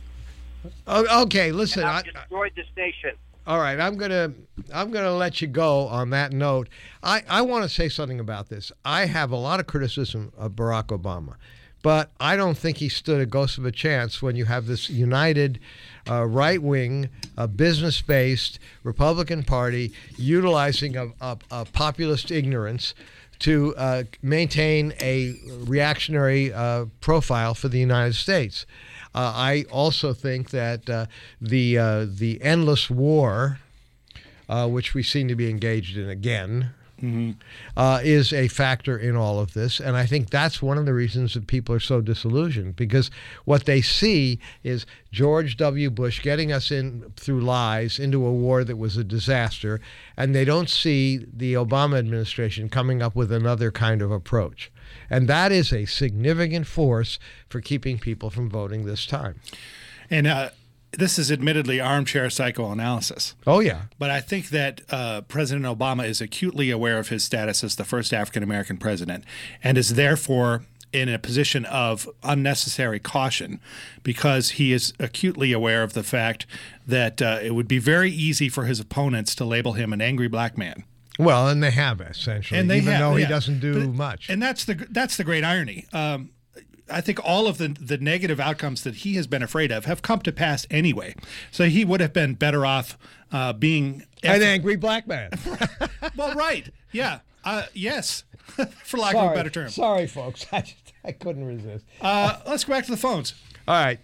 Oh, okay, listen. And I've I, destroyed this nation. All right, I'm gonna I'm gonna let you go on that note. I, I want to say something about this. I have a lot of criticism of Barack Obama, but I don't think he stood a ghost of a chance when you have this united uh, right-wing, uh, business-based Republican Party utilizing a, a, a populist ignorance to uh, maintain a reactionary uh, profile for the United States. Uh, I also think that uh, the uh, the endless war, uh, which we seem to be engaged in again, mm-hmm. uh, is a factor in all of this. And I think that's one of the reasons that people are so disillusioned, because what they see is George W. Bush getting us in through lies into a war that was a disaster, and they don't see the Obama administration coming up with another kind of approach. And that is a significant force for keeping people from voting this time. And uh, this is admittedly armchair psychoanalysis. Oh, yeah. But I think that uh, President Obama is acutely aware of his status as the first African-American president and is therefore in a position of unnecessary caution because he is acutely aware of the fact that uh, it would be very easy for his opponents to label him an angry black man. Well, and they have, essentially, and they even have, though he yeah. doesn't do but, much. And that's the that's the great irony. Um, I think all of the, the negative outcomes that he has been afraid of have come to pass anyway. So he would have been better off uh, being... An angry black man. Well, right. Yeah. Uh, yes. For lack Sorry. of a better term. Sorry, folks. I, just, I couldn't resist. Uh, let's go back to the phones. All right.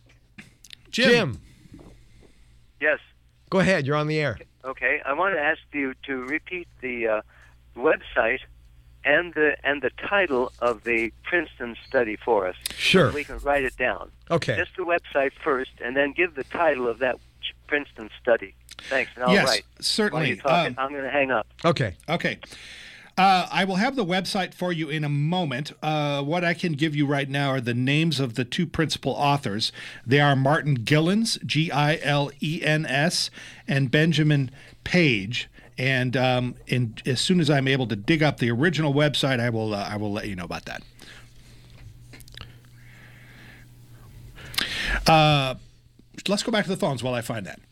Jim. Jim. Yes. Go ahead. You're on the air. Okay, I want to ask you to repeat the uh, website and the and the title of the Princeton study for us. Sure. So we can write it down. Okay. Just the website first, and then give the title of that Princeton study. Thanks, and I'll yes, write. certainly. While you're talking, Um, I'm going to hang up. Okay. Okay. Uh, I will have the website for you in a moment. Uh, what I can give you right now are the names of the two principal authors. They are Martin Gilens, G I L E N S, and Benjamin Page. And um, in, as soon as I'm able to dig up the original website, I will uh, I will let you know about that. Uh, let's go back to the phones while I find that.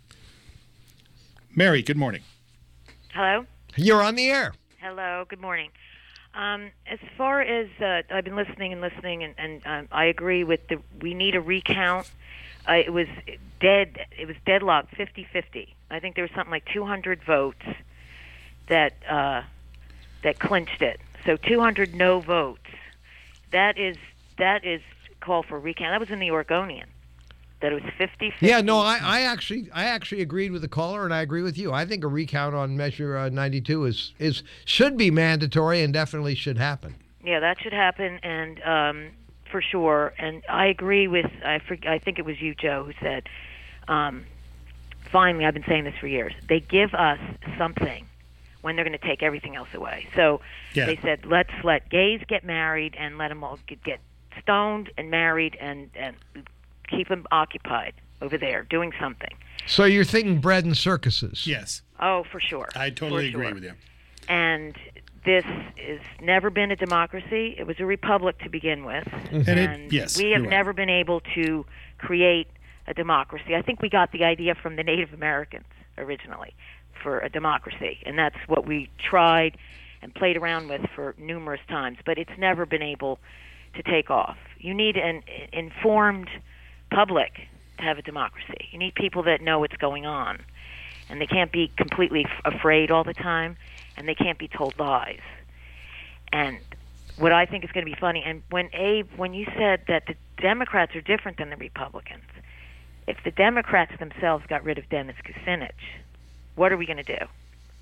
Mary, good morning. Hello? You're on the air. Hello, good morning. Um, as far as uh, I've been listening and listening, and, and um, I agree with the we need a recount. Uh, it was dead. It was deadlocked, fifty-fifty. I think there was something like two hundred votes that uh, that clinched it. So two hundred no votes. That is that is call for recount. That was in the Oregonian. That it was fifty-fifty. Yeah, no, I, I actually I actually agreed with the caller, and I agree with you. I think a recount on Measure uh, ninety-two is is should be mandatory and definitely should happen. Yeah, that should happen, and um, for sure. And I agree with I for, I think it was you, Joe, who said, um, finally, I've been saying this for years. They give us something when they're going to take everything else away. So yeah. They said, let's let gays get married and let them all get, get stoned and married and and. keep them occupied over there doing something. So you're thinking bread and circuses? Yes. Oh, for sure. I totally for agree sure. with you. And this has never been a democracy. It was a republic to begin with. Mm-hmm. And it, yes, we have right. never been able to create a democracy. I think we got the idea from the Native Americans originally for a democracy, and that's what we tried and played around with for numerous times, but it's never been able to take off. You need an informed public to have a democracy. You need people that know what's going on, and they can't be completely f- afraid all the time, and they can't be told lies. And what I think is going to be funny, and when Abe, when you said that the Democrats are different than the Republicans, if the Democrats themselves got rid of Dennis Kucinich, what are we going to do?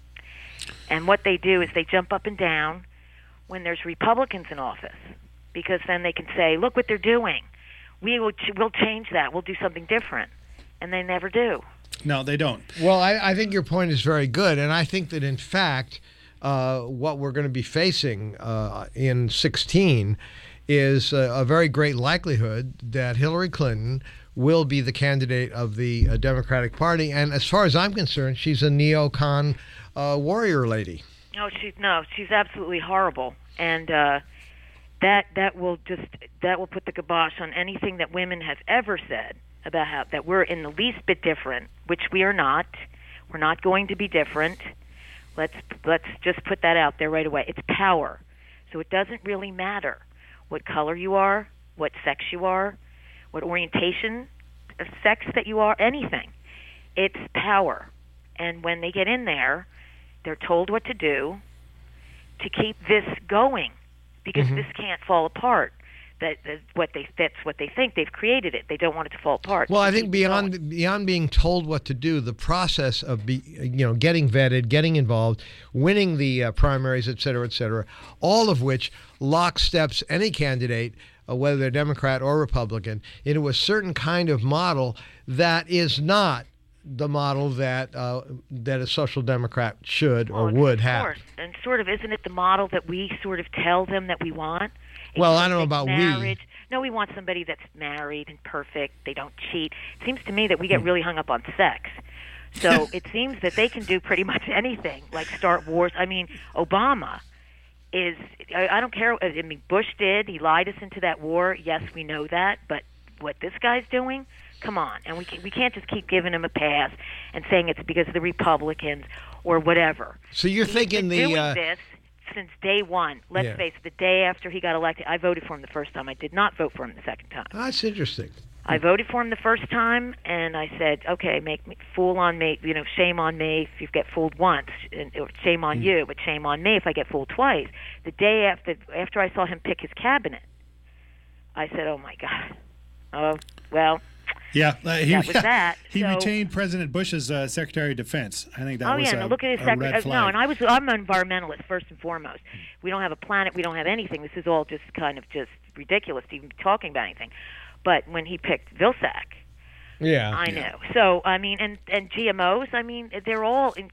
And what they do is they jump up and down when there's Republicans in office, because then they can say, look what they're doing. We will ch- we'll change that. We'll do something different. And they never do. No, they don't. Well, I, I think your point is very good. And I think that, in fact, uh, what we're going to be facing uh, in sixteen is a, a very great likelihood that Hillary Clinton will be the candidate of the uh, Democratic Party. And as far as I'm concerned, she's a neocon uh, warrior lady. Oh, she's no, she's absolutely horrible, and uh, that that will just that will put the kibosh on anything that women have ever said about how that we're in the least bit different, which we are not. We're not going to be different. Let's let's just put that out there right away. It's power, so it doesn't really matter what color you are, what sex you are, what orientation of sex that you are, anything. It's power, and when they get in there, they're told what to do to keep this going, because Mm-hmm. this can't fall apart. That, that what they that's what they think. They've created it. They don't want it to fall apart. Well, So I think keep beyond beyond being told what to do, the process of be, you know getting vetted, getting involved, winning the uh, primaries, et cetera, et cetera, all of which locksteps any candidate, uh, whether they're Democrat or Republican, into a certain kind of model that is not the model that uh, that a social democrat should or would of have. course. And sort of, isn't it the model that we sort of tell them that we want? A Well, I don't know perfect about we. marriage. No, we want somebody that's married and perfect. They don't cheat. It seems to me that we get really hung up on sex. So it seems that they can do pretty much anything, like start wars. I mean, Obama is, I, I don't care. I mean, Bush did. He lied us into that war. Yes, we know that. But what this guy's doing, come on. And we, can, we can't just keep giving him a pass and saying it's because of the Republicans or whatever. So you're He's thinking been the doing uh, this since day one. Let's Yeah. face it, the day after he got elected, I voted for him the first time. I did not vote for him the second time. that's interesting. I voted for him the first time, and I said, okay, make me fool on me, you know, shame on me if you get fooled once, and or shame on you, but shame on me if I get fooled twice. The day after after I saw him pick his cabinet, I said, oh my God, oh well. Yeah, uh, he, That was that. he So- retained President Bush's uh, Secretary of Defense. I think that oh was yeah, a, and look at his a sector. red uh, flag. No, and I was I'm an environmentalist first and foremost. We don't have a planet. We don't have anything. This is all just kind of just ridiculous to even be talking about anything. But when he picked Vilsack, Yeah. I know. So I mean, and and G M Os. I mean, they're all. In,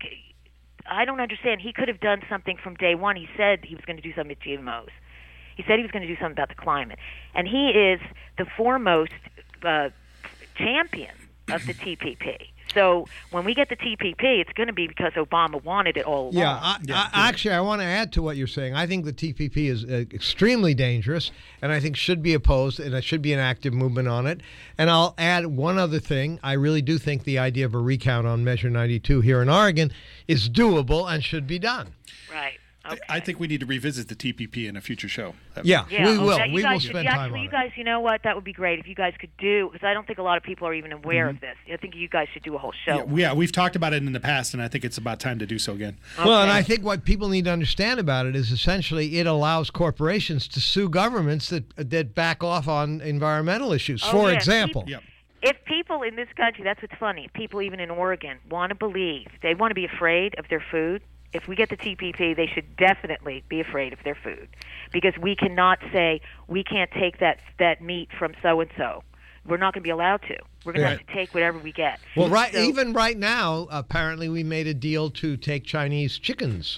I don't understand. He could have done something from day one. He said he was going to do something with G M Os. He said he was going to do something about the climate, and he is the foremost uh, champion of the T P P. So when we get the T P P, it's going to be because Obama wanted it all along. Yeah, I, I, actually, I want to add to what you're saying. I think the T P P is uh, extremely dangerous, and I think should be opposed, and there should be an active movement on it. And I'll add one other thing. I really do think the idea of a recount on Measure ninety-two here in Oregon is doable and should be done. Right. I, I think we need to revisit the T P P in a future show. Yeah, Yeah, we will. that- you We guys will should- spend yeah, time actually, on you it. guys, you know what? That would be great if you guys could do, because I don't think a lot of people are even aware of this. I think you guys should do a whole show. Yeah, yeah, we've talked about it in the past, and I think it's about time to do so again. Well, and I think what people need to understand about it is essentially it allows corporations to sue governments that that back off on environmental issues. Oh, For yeah, example, people- If people in this country, that's what's funny, if people even in Oregon want to believe, they want to be afraid of their food, if we get the T P P, they should definitely be afraid of their food, because we cannot say we can't take that that meat from so and so. We're not going to be allowed to. We're going to Right. have to take whatever we get. well, right, So- even right now, apparently we made a deal to take Chinese chickens.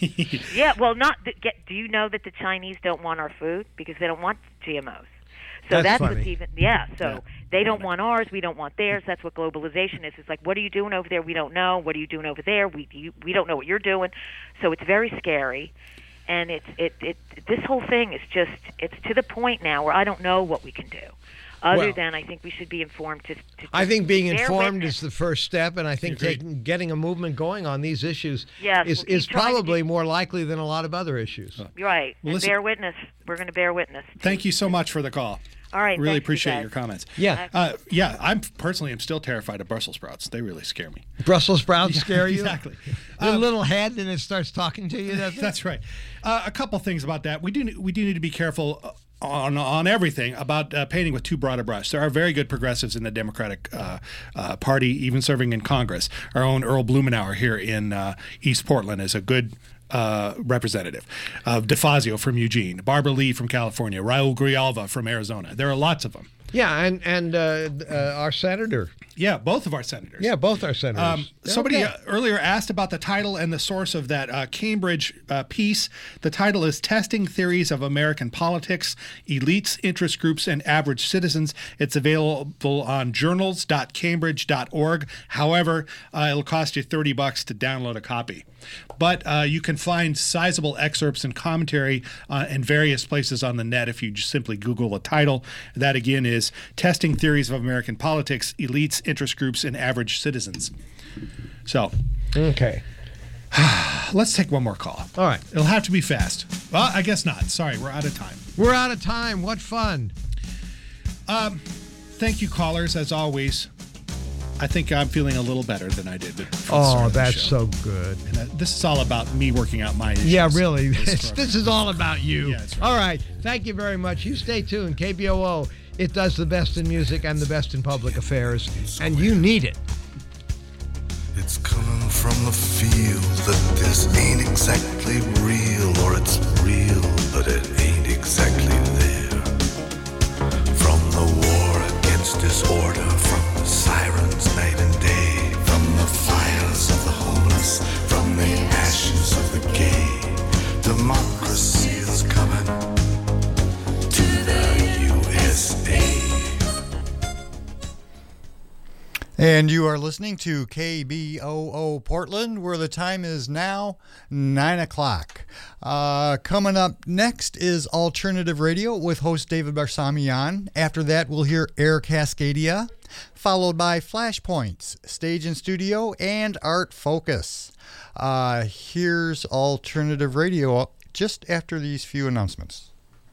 Yeah, well, not th- get. Do you know that the Chinese don't want our food because they don't want G M Os? So That's that's, funny. what's even. Yeah, so Yeah. they don't want ours. We don't want theirs. That's what globalization is. It's like, what are you doing over there? We don't know. What are you doing over there? We you, we don't know what you're doing. So it's very scary, and it's it it this whole thing is just it's to the point now where I don't know what we can do. Other Well- than I think we should be informed to. to I think being bear informed witness. is the first step, and I think taking, getting a movement going on these issues Yes, is, we'll keep is trying to probably more likely than a lot of other issues. Right. Well, and listen- bear witness. We're going to bear witness. Thank you so much for the call. All right. Really thanks, you appreciate guys. your comments. Yeah. Uh, yeah, I'm personally am still terrified of Brussels sprouts. They really scare me. Brussels sprouts Yeah, scare you? exactly. The little head, and it starts talking to you. That's, That's right. Uh, a couple things about that. We do we do need to be careful uh, on on everything about uh, painting with too broad a brush. There are very good progressives in the Democratic uh, uh, Party, even serving in Congress. Our own Earl Blumenauer here in uh, East Portland is a good uh, representative. Uh, DeFazio from Eugene, Barbara Lee from California, Raul Grijalva from Arizona. There are lots of them. Yeah, and and uh, uh, our senator. Yeah, both of our senators. Yeah, both our senators. Um, somebody Okay. uh, earlier asked about the title and the source of that uh, Cambridge uh, piece. The title is Testing Theories of American Politics, Elites, Interest Groups, and Average Citizens. It's available on journals dot cambridge dot org. However, uh, it'll cost you thirty bucks to download a copy. But uh, you can find sizable excerpts and commentary uh, in various places on the net if you just simply Google the title. That, again, is Testing Theories of American Politics, Elites, Interest Groups, and Average Citizens. So, okay. Let's take one more call. All right. It'll have to be fast. Well, I guess not. Sorry, we're out of time. We're out of time. What fun. Um, thank you, callers, as always. I think I'm feeling a little better than I did. Oh, that's so good. And uh, this is all about me working out my issues. Yeah, really. This This, this is all about you. Yeah, that's right. All right. Thank you very much. You stay tuned. K B O O. It does the best in music and the best in public affairs, and you need it. It's coming from the field that this ain't exactly real, or it's real, but it ain't exactly there. From the war against disorder, from the sirens night and day, from the fires of the homeless, from the ashes of the gay, democracy is coming to the U S A. And you are listening to K B O O Portland, where the time is now nine o'clock. Uh, coming up next is Alternative Radio with host David Barsamian. After that, we'll hear Air Cascadia, followed by Flashpoints, Stage and Studio, and Art Focus. Uh, here's Alternative Radio just after these few announcements.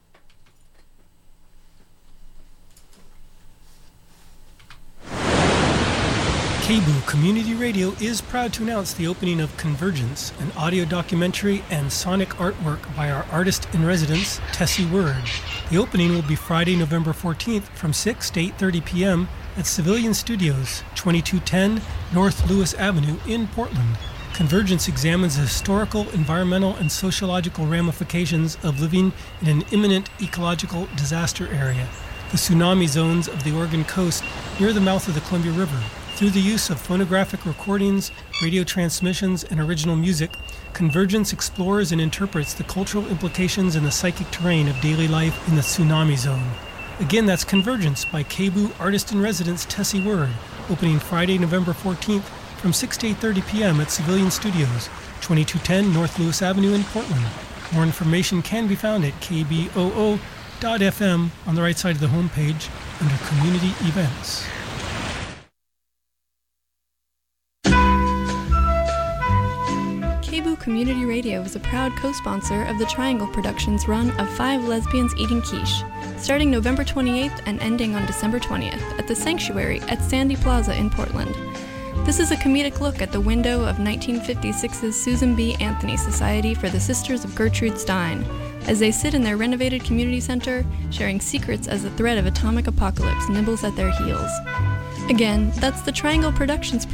K B O O Community Radio is proud to announce the opening of Convergence, an audio documentary and sonic artwork by our artist-in-residence, Tessie Word. The opening will be Friday, November fourteenth from six to eight thirty p.m. at Civilian Studios, twenty-two ten North Lewis Avenue in Portland. Convergence examines the historical, environmental, and sociological ramifications of living in an imminent ecological disaster area, the tsunami zones of the Oregon coast near the mouth of the Columbia River. Through the use of phonographic recordings, radio transmissions, and original music, Convergence explores and interprets the cultural implications and the psychic terrain of daily life in the tsunami zone. Again, that's Convergence by K B O O Artist-in-Residence Tessie Word, opening Friday, November fourteenth from six to eight thirty p.m. at Civilian Studios, twenty-two ten North Lewis Avenue in Portland. More information can be found at k b o o dot f m on the right side of the homepage under Community Events. K B O O Community Radio is a proud co-sponsor of the Triangle Productions run of Five Lesbians Eating Quiche, starting November twenty-eighth and ending on December twentieth at the Sanctuary at Sandy Plaza in Portland. This is a comedic look at the window of nineteen fifty-six's Susan B. Anthony Society for the Sisters of Gertrude Stein, as they sit in their renovated community center, sharing secrets as the threat of atomic apocalypse nibbles at their heels. Again, that's the Triangle Productions